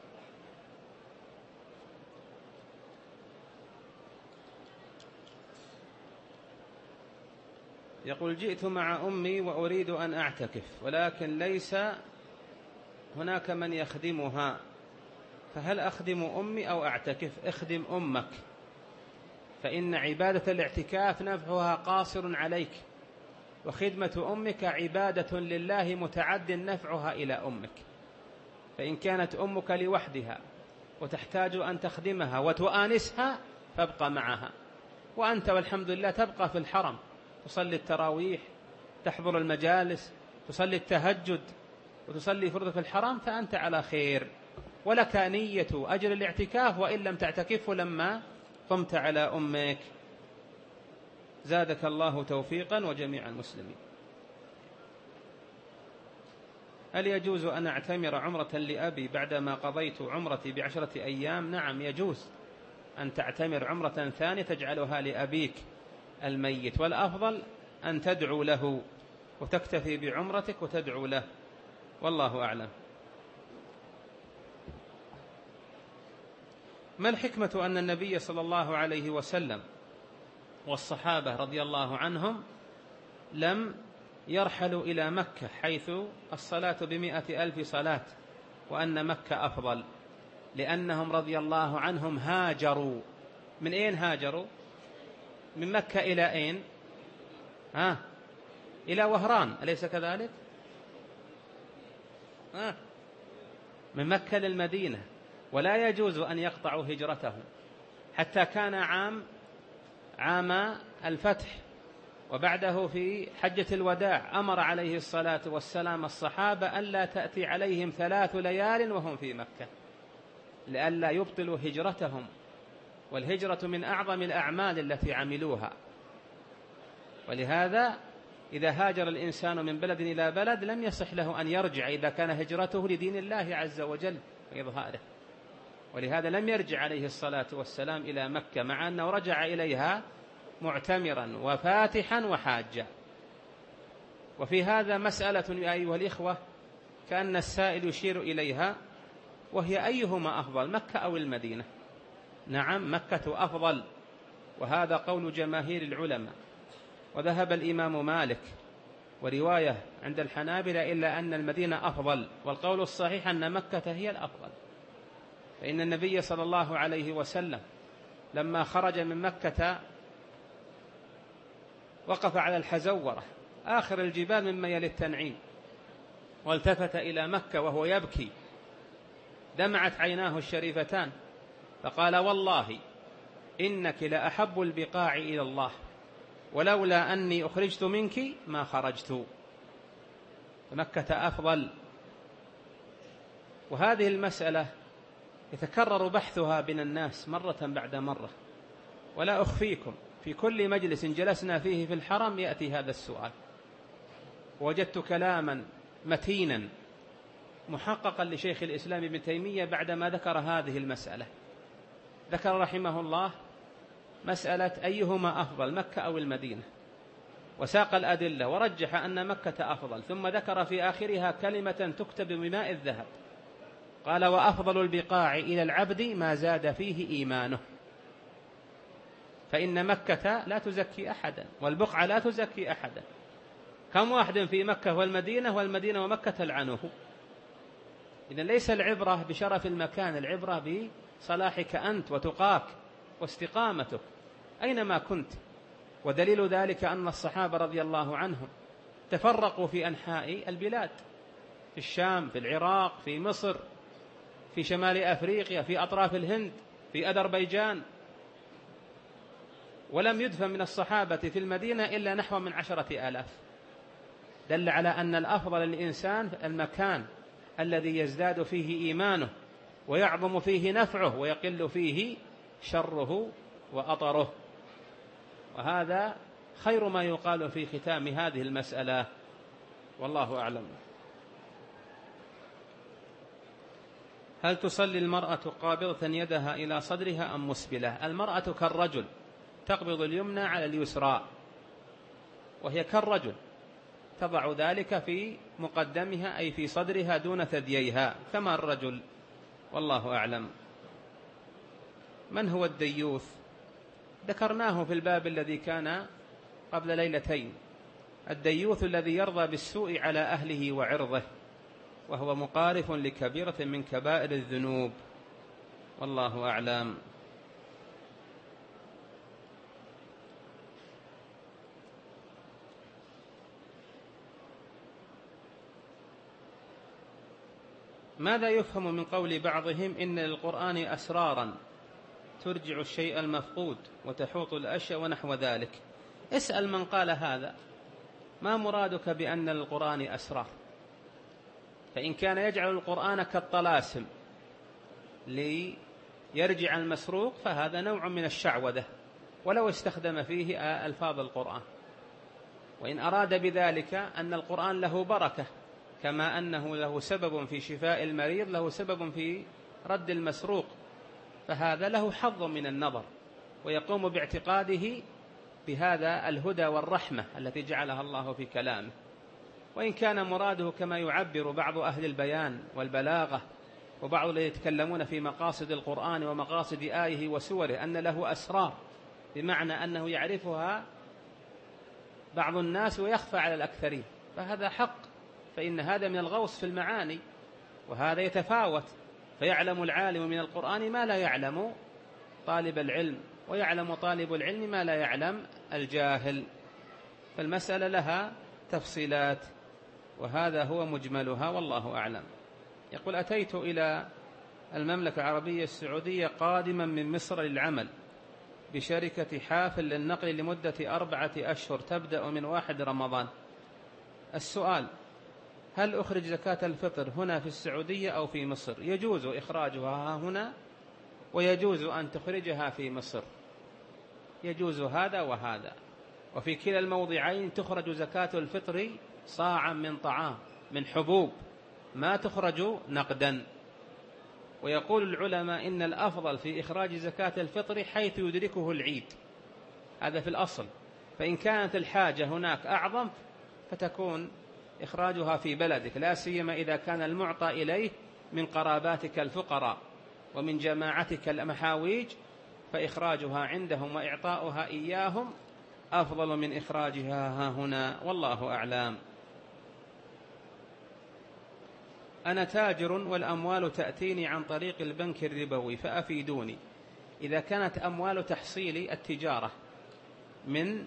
يقول: جئت مع أمي وأريد أن أعتكف، ولكن ليس هناك من يخدمها، فهل أخدم أمي أو أعتكف؟ اخدم أمك، فإن عبادة الاعتكاف نفعها قاصر عليك، وخدمة أمك عبادة لله متعد نفعها إلى أمك. فإن كانت أمك لوحدها وتحتاج أن تخدمها وتؤانسها فابقى معها، وأنت والحمد لله تبقى في الحرم، تصلي التراويح، تحضر المجالس، تصلي التهجد، وتصلي فرض في الحرم، فأنت على خير، ولك نية أجر الاعتكاف وإن لم تعتكفه لما قمت على أمك. زادك الله توفيقا وجميع المسلمين. هل يجوز أن أعتمر عمرة لأبي بعدما قضيت عمرتي بعشرة أيام؟ نعم، يجوز أن تعتمر عمرة ثانية تجعلها لأبيك الميت، والأفضل أن تدعو له وتكتفي بعمرتك وتدعو له، والله أعلم. ما الحكمة أن النبي صلى الله عليه وسلم والصحابة رضي الله عنهم لم يرحلوا إلى مكة حيث الصلاة بمئة ألف صلاة، وأن مكة أفضل؟ لأنهم رضي الله عنهم هاجروا. من أين هاجروا؟ من مكة إلى أين؟ ها؟ إلى وهران، أليس كذلك؟ ها؟ من مكة للمدينة، ولا يجوز أن يقطعوا هجرته حتى كان عام عام الفتح، وبعده في حجة الوداع أمر عليه الصلاة والسلام الصحابة ألا تأتي عليهم ثلاث ليال وهم في مكة، لئلا يبطلوا هجرتهم، والهجرة من أعظم الأعمال التي عملوها. ولهذا إذا هاجر الإنسان من بلد إلى بلد لم يصح له أن يرجع إذا كان هجرته لدين الله عز وجل وإظهاره. ولهذا لم يرجع عليه الصلاة والسلام إلى مكة، مع أنه رجع إليها معتمرا وفاتحا وحاجا. وفي هذا مسألة يا أيها الإخوة كأن السائل يشير إليها، وهي أيهما أفضل، مكة أو المدينة؟ نعم، مكة أفضل، وهذا قول جماهير العلماء، وذهب الإمام مالك ورواية عند الحنابلة إلا أن المدينة أفضل، والقول الصحيح أن مكة هي الأفضل. فإن النبي صلى الله عليه وسلم لما خرج من مكة وقف على الحزورة آخر الجبال مما يلي التنعيم، والتفت إلى مكة وهو يبكي، دمعت عيناه الشريفتان، فقال: والله إنك لأحب البقاع إلى الله، ولولا أني أخرجت منك ما خرجت. فمكة أفضل. وهذه المسألة يتكرر بحثها بين الناس مرة بعد مرة، ولا أخفيكم في كل مجلس جلسنا فيه في الحرم يأتي هذا السؤال. وجدت كلاما متينا محققا لشيخ الإسلام ابن تيمية بعدما ذكر هذه المسألة. ذكر رحمه الله مسألة أيهما أفضل، مكة أو المدينة، وساق الأدلة ورجح أن مكة أفضل، ثم ذكر في آخرها كلمة تكتب بماء الذهب، قال: وأفضل البقاع إلى العبد ما زاد فيه إيمانه. فإن مكة لا تزكي أحدا، والبقعة لا تزكي أحدا. كم واحد في مكة والمدينة، والمدينة ومكة تلعنه. إذن ليس العبرة بشرف المكان، العبرة بصلاحك أنت وتقاك واستقامتك أينما كنت. ودليل ذلك أن الصحابة رضي الله عنهم تفرقوا في أنحاء البلاد، في الشام، في العراق، في مصر، في شمال أفريقيا، في أطراف الهند، في أذربيجان، ولم يدفن من الصحابة في المدينة إلا نحو من عشرة آلاف. دل على أن الأفضل للإنسان المكان الذي يزداد فيه إيمانه ويعظم فيه نفعه ويقل فيه شره وأطره. وهذا خير ما يقال في ختام هذه المسألة، والله أعلم. هل تصلي المرأة قابضة يدها إلى صدرها أم مسبلة؟ المرأة كالرجل، تقبض اليمنى على اليسرى، وهي كالرجل، تضع ذلك في مقدمها أي في صدرها دون ثدييها كما الرجل، والله أعلم. من هو الديوث؟ ذكرناه في الباب الذي كان قبل ليلتين. الديوث الذي يرضى بالسوء على أهله وعرضه، وهو مقارف لكبيرة من كبائر الذنوب، والله أعلم. ماذا يفهم من قول بعضهم إن للقرآن أسرارا ترجع الشيء المفقود وتحوط الأشياء ونحو ذلك؟ اسأل من قال هذا، ما مرادك بأن للقرآن أسرار؟ فإن كان يجعل القرآن كالطلاسم ليرجع المسروق فهذا نوع من الشعوذة، ولو استخدم فيه ألفاظ القرآن. وإن أراد بذلك أن القرآن له بركة، كما أنه له سبب في شفاء المريض له سبب في رد المسروق، فهذا له حظ من النظر، ويقوم باعتقاده بهذا الهدى والرحمة التي جعلها الله في كلامه. وإن كان مراده كما يعبر بعض أهل البيان والبلاغة وبعض الذين يتكلمون في مقاصد القرآن ومقاصد آيه وسوره أن له أسرار، بمعنى أنه يعرفها بعض الناس ويخفى على الأكثرين، فهذا حق، فإن هذا من الغوص في المعاني، وهذا يتفاوت، فيعلم العالم من القرآن ما لا يعلم طالب العلم، ويعلم طالب العلم ما لا يعلم الجاهل. فالمسألة لها تفصيلات، وهذا هو مجملها، والله أعلم. يقول: أتيت إلى المملكة العربية السعودية قادما من مصر للعمل بشركة حافل للنقل لمدة أربعة أشهر تبدأ من واحد رمضان. السؤال: هل أخرج زكاة الفطر هنا في السعودية أو في مصر؟ يجوز إخراجها هنا ويجوز أن تخرجها في مصر، يجوز هذا وهذا، وفي كلا الموضعين تخرج زكاة الفطر صاعا من طعام من حبوب، ما تخرج نقدا. ويقول العلماء إن الأفضل في إخراج زكاة الفطر حيث يدركه العيد، هذا في الأصل، فإن كانت الحاجة هناك أعظم فتكون إخراجها في بلدك، لا سيما إذا كان المعطى إليه من قراباتك الفقراء ومن جماعتك المحاويج، فإخراجها عندهم وإعطاؤها إياهم أفضل من إخراجها ها هنا، والله أعلم. أنا تاجر والأموال تأتيني عن طريق البنك الربوي فأفيدوني. إذا كانت أموال تحصيل التجارة من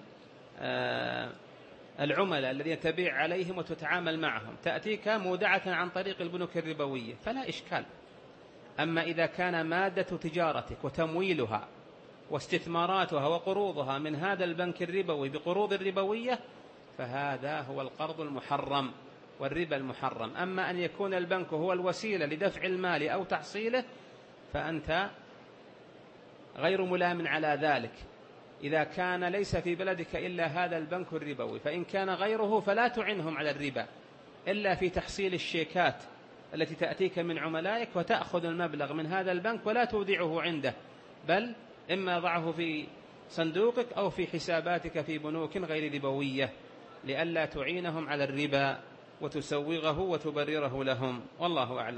العملاء الذين تبيع عليهم وتتعامل معهم تأتيك مودعة عن طريق البنوك الربوية فلا إشكال. أما إذا كان مادة تجارتك وتمويلها واستثماراتها وقروضها من هذا البنك الربوي بقروض الربوية فهذا هو القرض المحرم والربا المحرم. أما أن يكون البنك هو الوسيلة لدفع المال أو تحصيله فأنت غير ملام على ذلك إذا كان ليس في بلدك إلا هذا البنك الربوي. فإن كان غيره فلا تعنهم على الربا إلا في تحصيل الشيكات التي تأتيك من عملائك وتأخذ المبلغ من هذا البنك ولا تودعه عنده، بل إما ضعه في صندوقك أو في حساباتك في بنوك غير ربوية لئلا تعينهم على الربا وتسوغه وتبرره لهم، والله أعلم.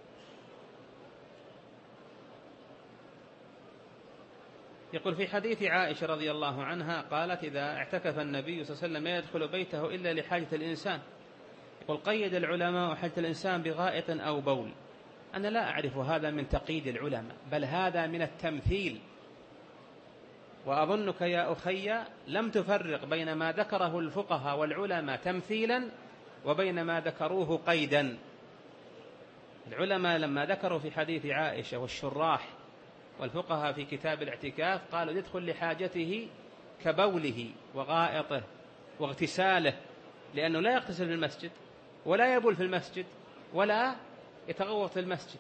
يقول في حديث عائشة رضي الله عنها قالت إذا اعتكف النبي صلى الله عليه وسلم لا يدخل بيته إلا لحاجة الإنسان. يقول قيد العلماء حاجة الإنسان بغائط أو بول. أنا لا أعرف هذا من تقييد العلماء، بل هذا من التمثيل. وأظنك يا أخي لم تفرق بين ما ذكره الفقهاء والعلماء تمثيلا وبين ما ذكروه قيدا. العلماء لما ذكروا في حديث عائشة والشراح والفقهاء في كتاب الاعتكاف قالوا يدخل لحاجته كبوله وغائطه واغتساله، لأنه لا يغتسل في المسجد ولا يبول في المسجد ولا يتغوط في المسجد،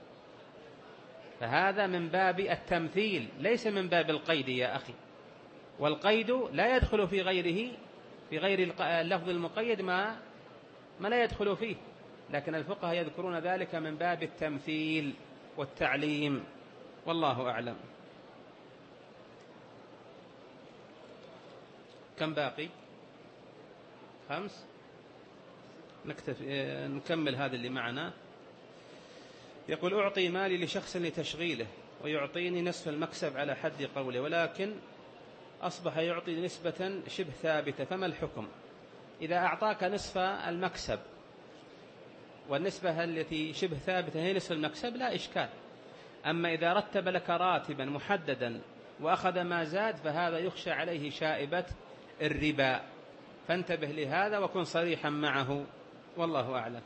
فهذا من باب التمثيل ليس من باب القيد يا أخي. والقيد لا يدخل في غيره، في غير اللفظ المقيد ما ما لا يدخل فيه، لكن الفقهاء يذكرون ذلك من باب التمثيل والتعليم، والله أعلم. كم باقي؟ خمس. نكتفي نكمل هذا اللي معنا. يقول أعطي مالي لشخص لتشغيله ويعطيني نصف المكسب على حد قوله، ولكن أصبح يعطي نسبة شبه ثابتة، فما الحكم؟ إذا أعطاك نصف المكسب والنسبة التي شبه ثابتة هي نصف المكسب لا إشكال. أما إذا رتب لك راتبا محددا وأخذ ما زاد فهذا يخشى عليه شائبة الربا، فانتبه لهذا وكن صريحا معه، والله أعلم.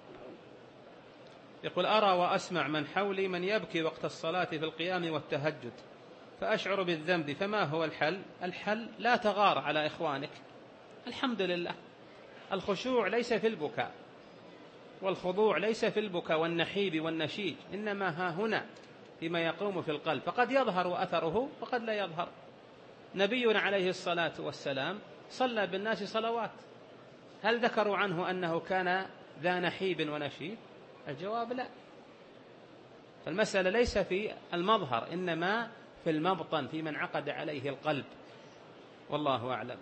يقول أرى وأسمع من حولي من يبكي وقت الصلاة في القيام والتهجد فأشعر بالذنب، فما هو الحل؟ الحل لا تغار على إخوانك، الحمد لله. الخشوع ليس في البكاء والخضوع ليس في البكاء والنحيب والنشيج، إنما ها هنا فيما يقوم في القلب، فقد يظهر أثره وقد لا يظهر. نبينا عليه الصلاة والسلام صلى بالناس صلوات، هل ذكروا عنه أنه كان ذا نحيب ونشيب؟ الجواب لا. فالمسألة ليس في المظهر إنما في المبطن، في من عقد عليه القلب، والله أعلم.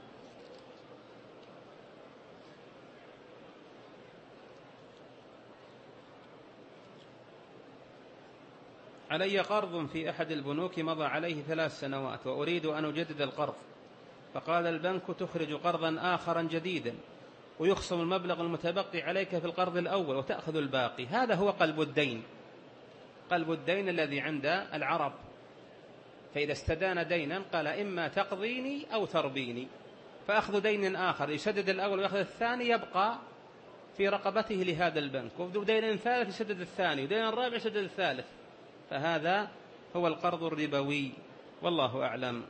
علي قرض في أحد البنوك مضى عليه ثلاث سنوات وأريد أن أجدد القرض، فقال البنك تخرج قرضا آخرا جديدا ويخصم المبلغ المتبقي عليك في القرض الأول وتأخذ الباقي. هذا هو قلب الدين، قلب الدين الذي عند العرب. فإذا استدان دينا قال إما تقضيني أو تربيني، فأخذ دين آخر يسدد الأول ويأخذ الثاني يبقى في رقبته لهذا البنك، ودين ثالث يسدد الثاني، ودين الرابع يسدد الثالث، فهذا هو القرض الربوي، والله أعلم.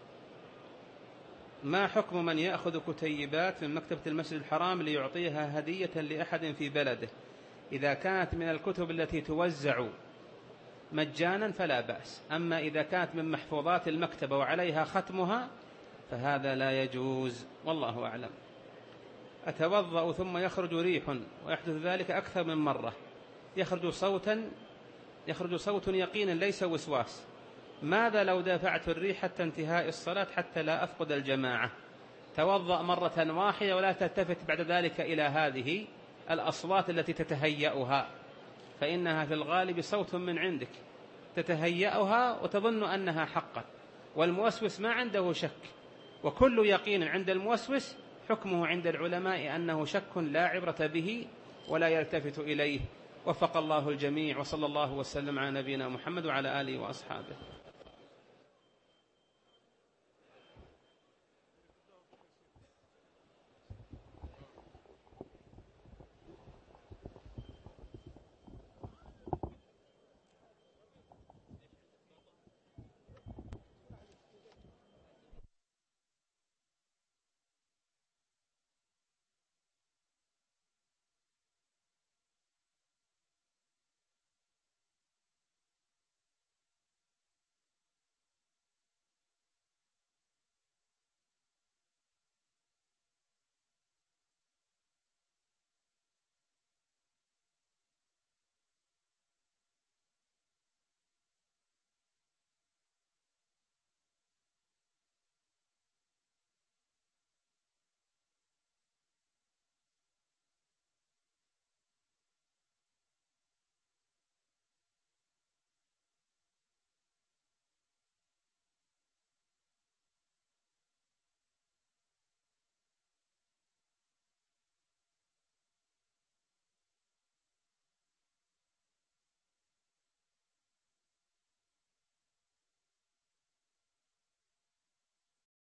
ما حكم من يأخذ كتيبات من مكتبة المسجد الحرام ليعطيها هدية لأحد في بلده؟ إذا كانت من الكتب التي توزع مجانا فلا بأس، أما إذا كانت من محفوظات المكتبة وعليها ختمها فهذا لا يجوز، والله أعلم. أتوضأ ثم يخرج ريح ويحدث ذلك أكثر من مرة، يخرج صوتا يخرج صوت يقينا ليس وسواس، ماذا لو دافعت الريح حتى انتهاء الصلاة حتى لا أفقد الجماعة؟ توضأ مرة واحدة ولا تلتفت بعد ذلك إلى هذه الأصوات التي تتهيأها، فإنها في الغالب صوت من عندك تتهيأها وتظن أنها حقا، والموسوس ما عنده شك، وكل يقين عند الموسوس حكمه عند العلماء أنه شك لا عبرة به ولا يلتفت إليه. وفق الله الجميع، وصلى الله وسلم على نبينا محمد وعلى آله وأصحابه.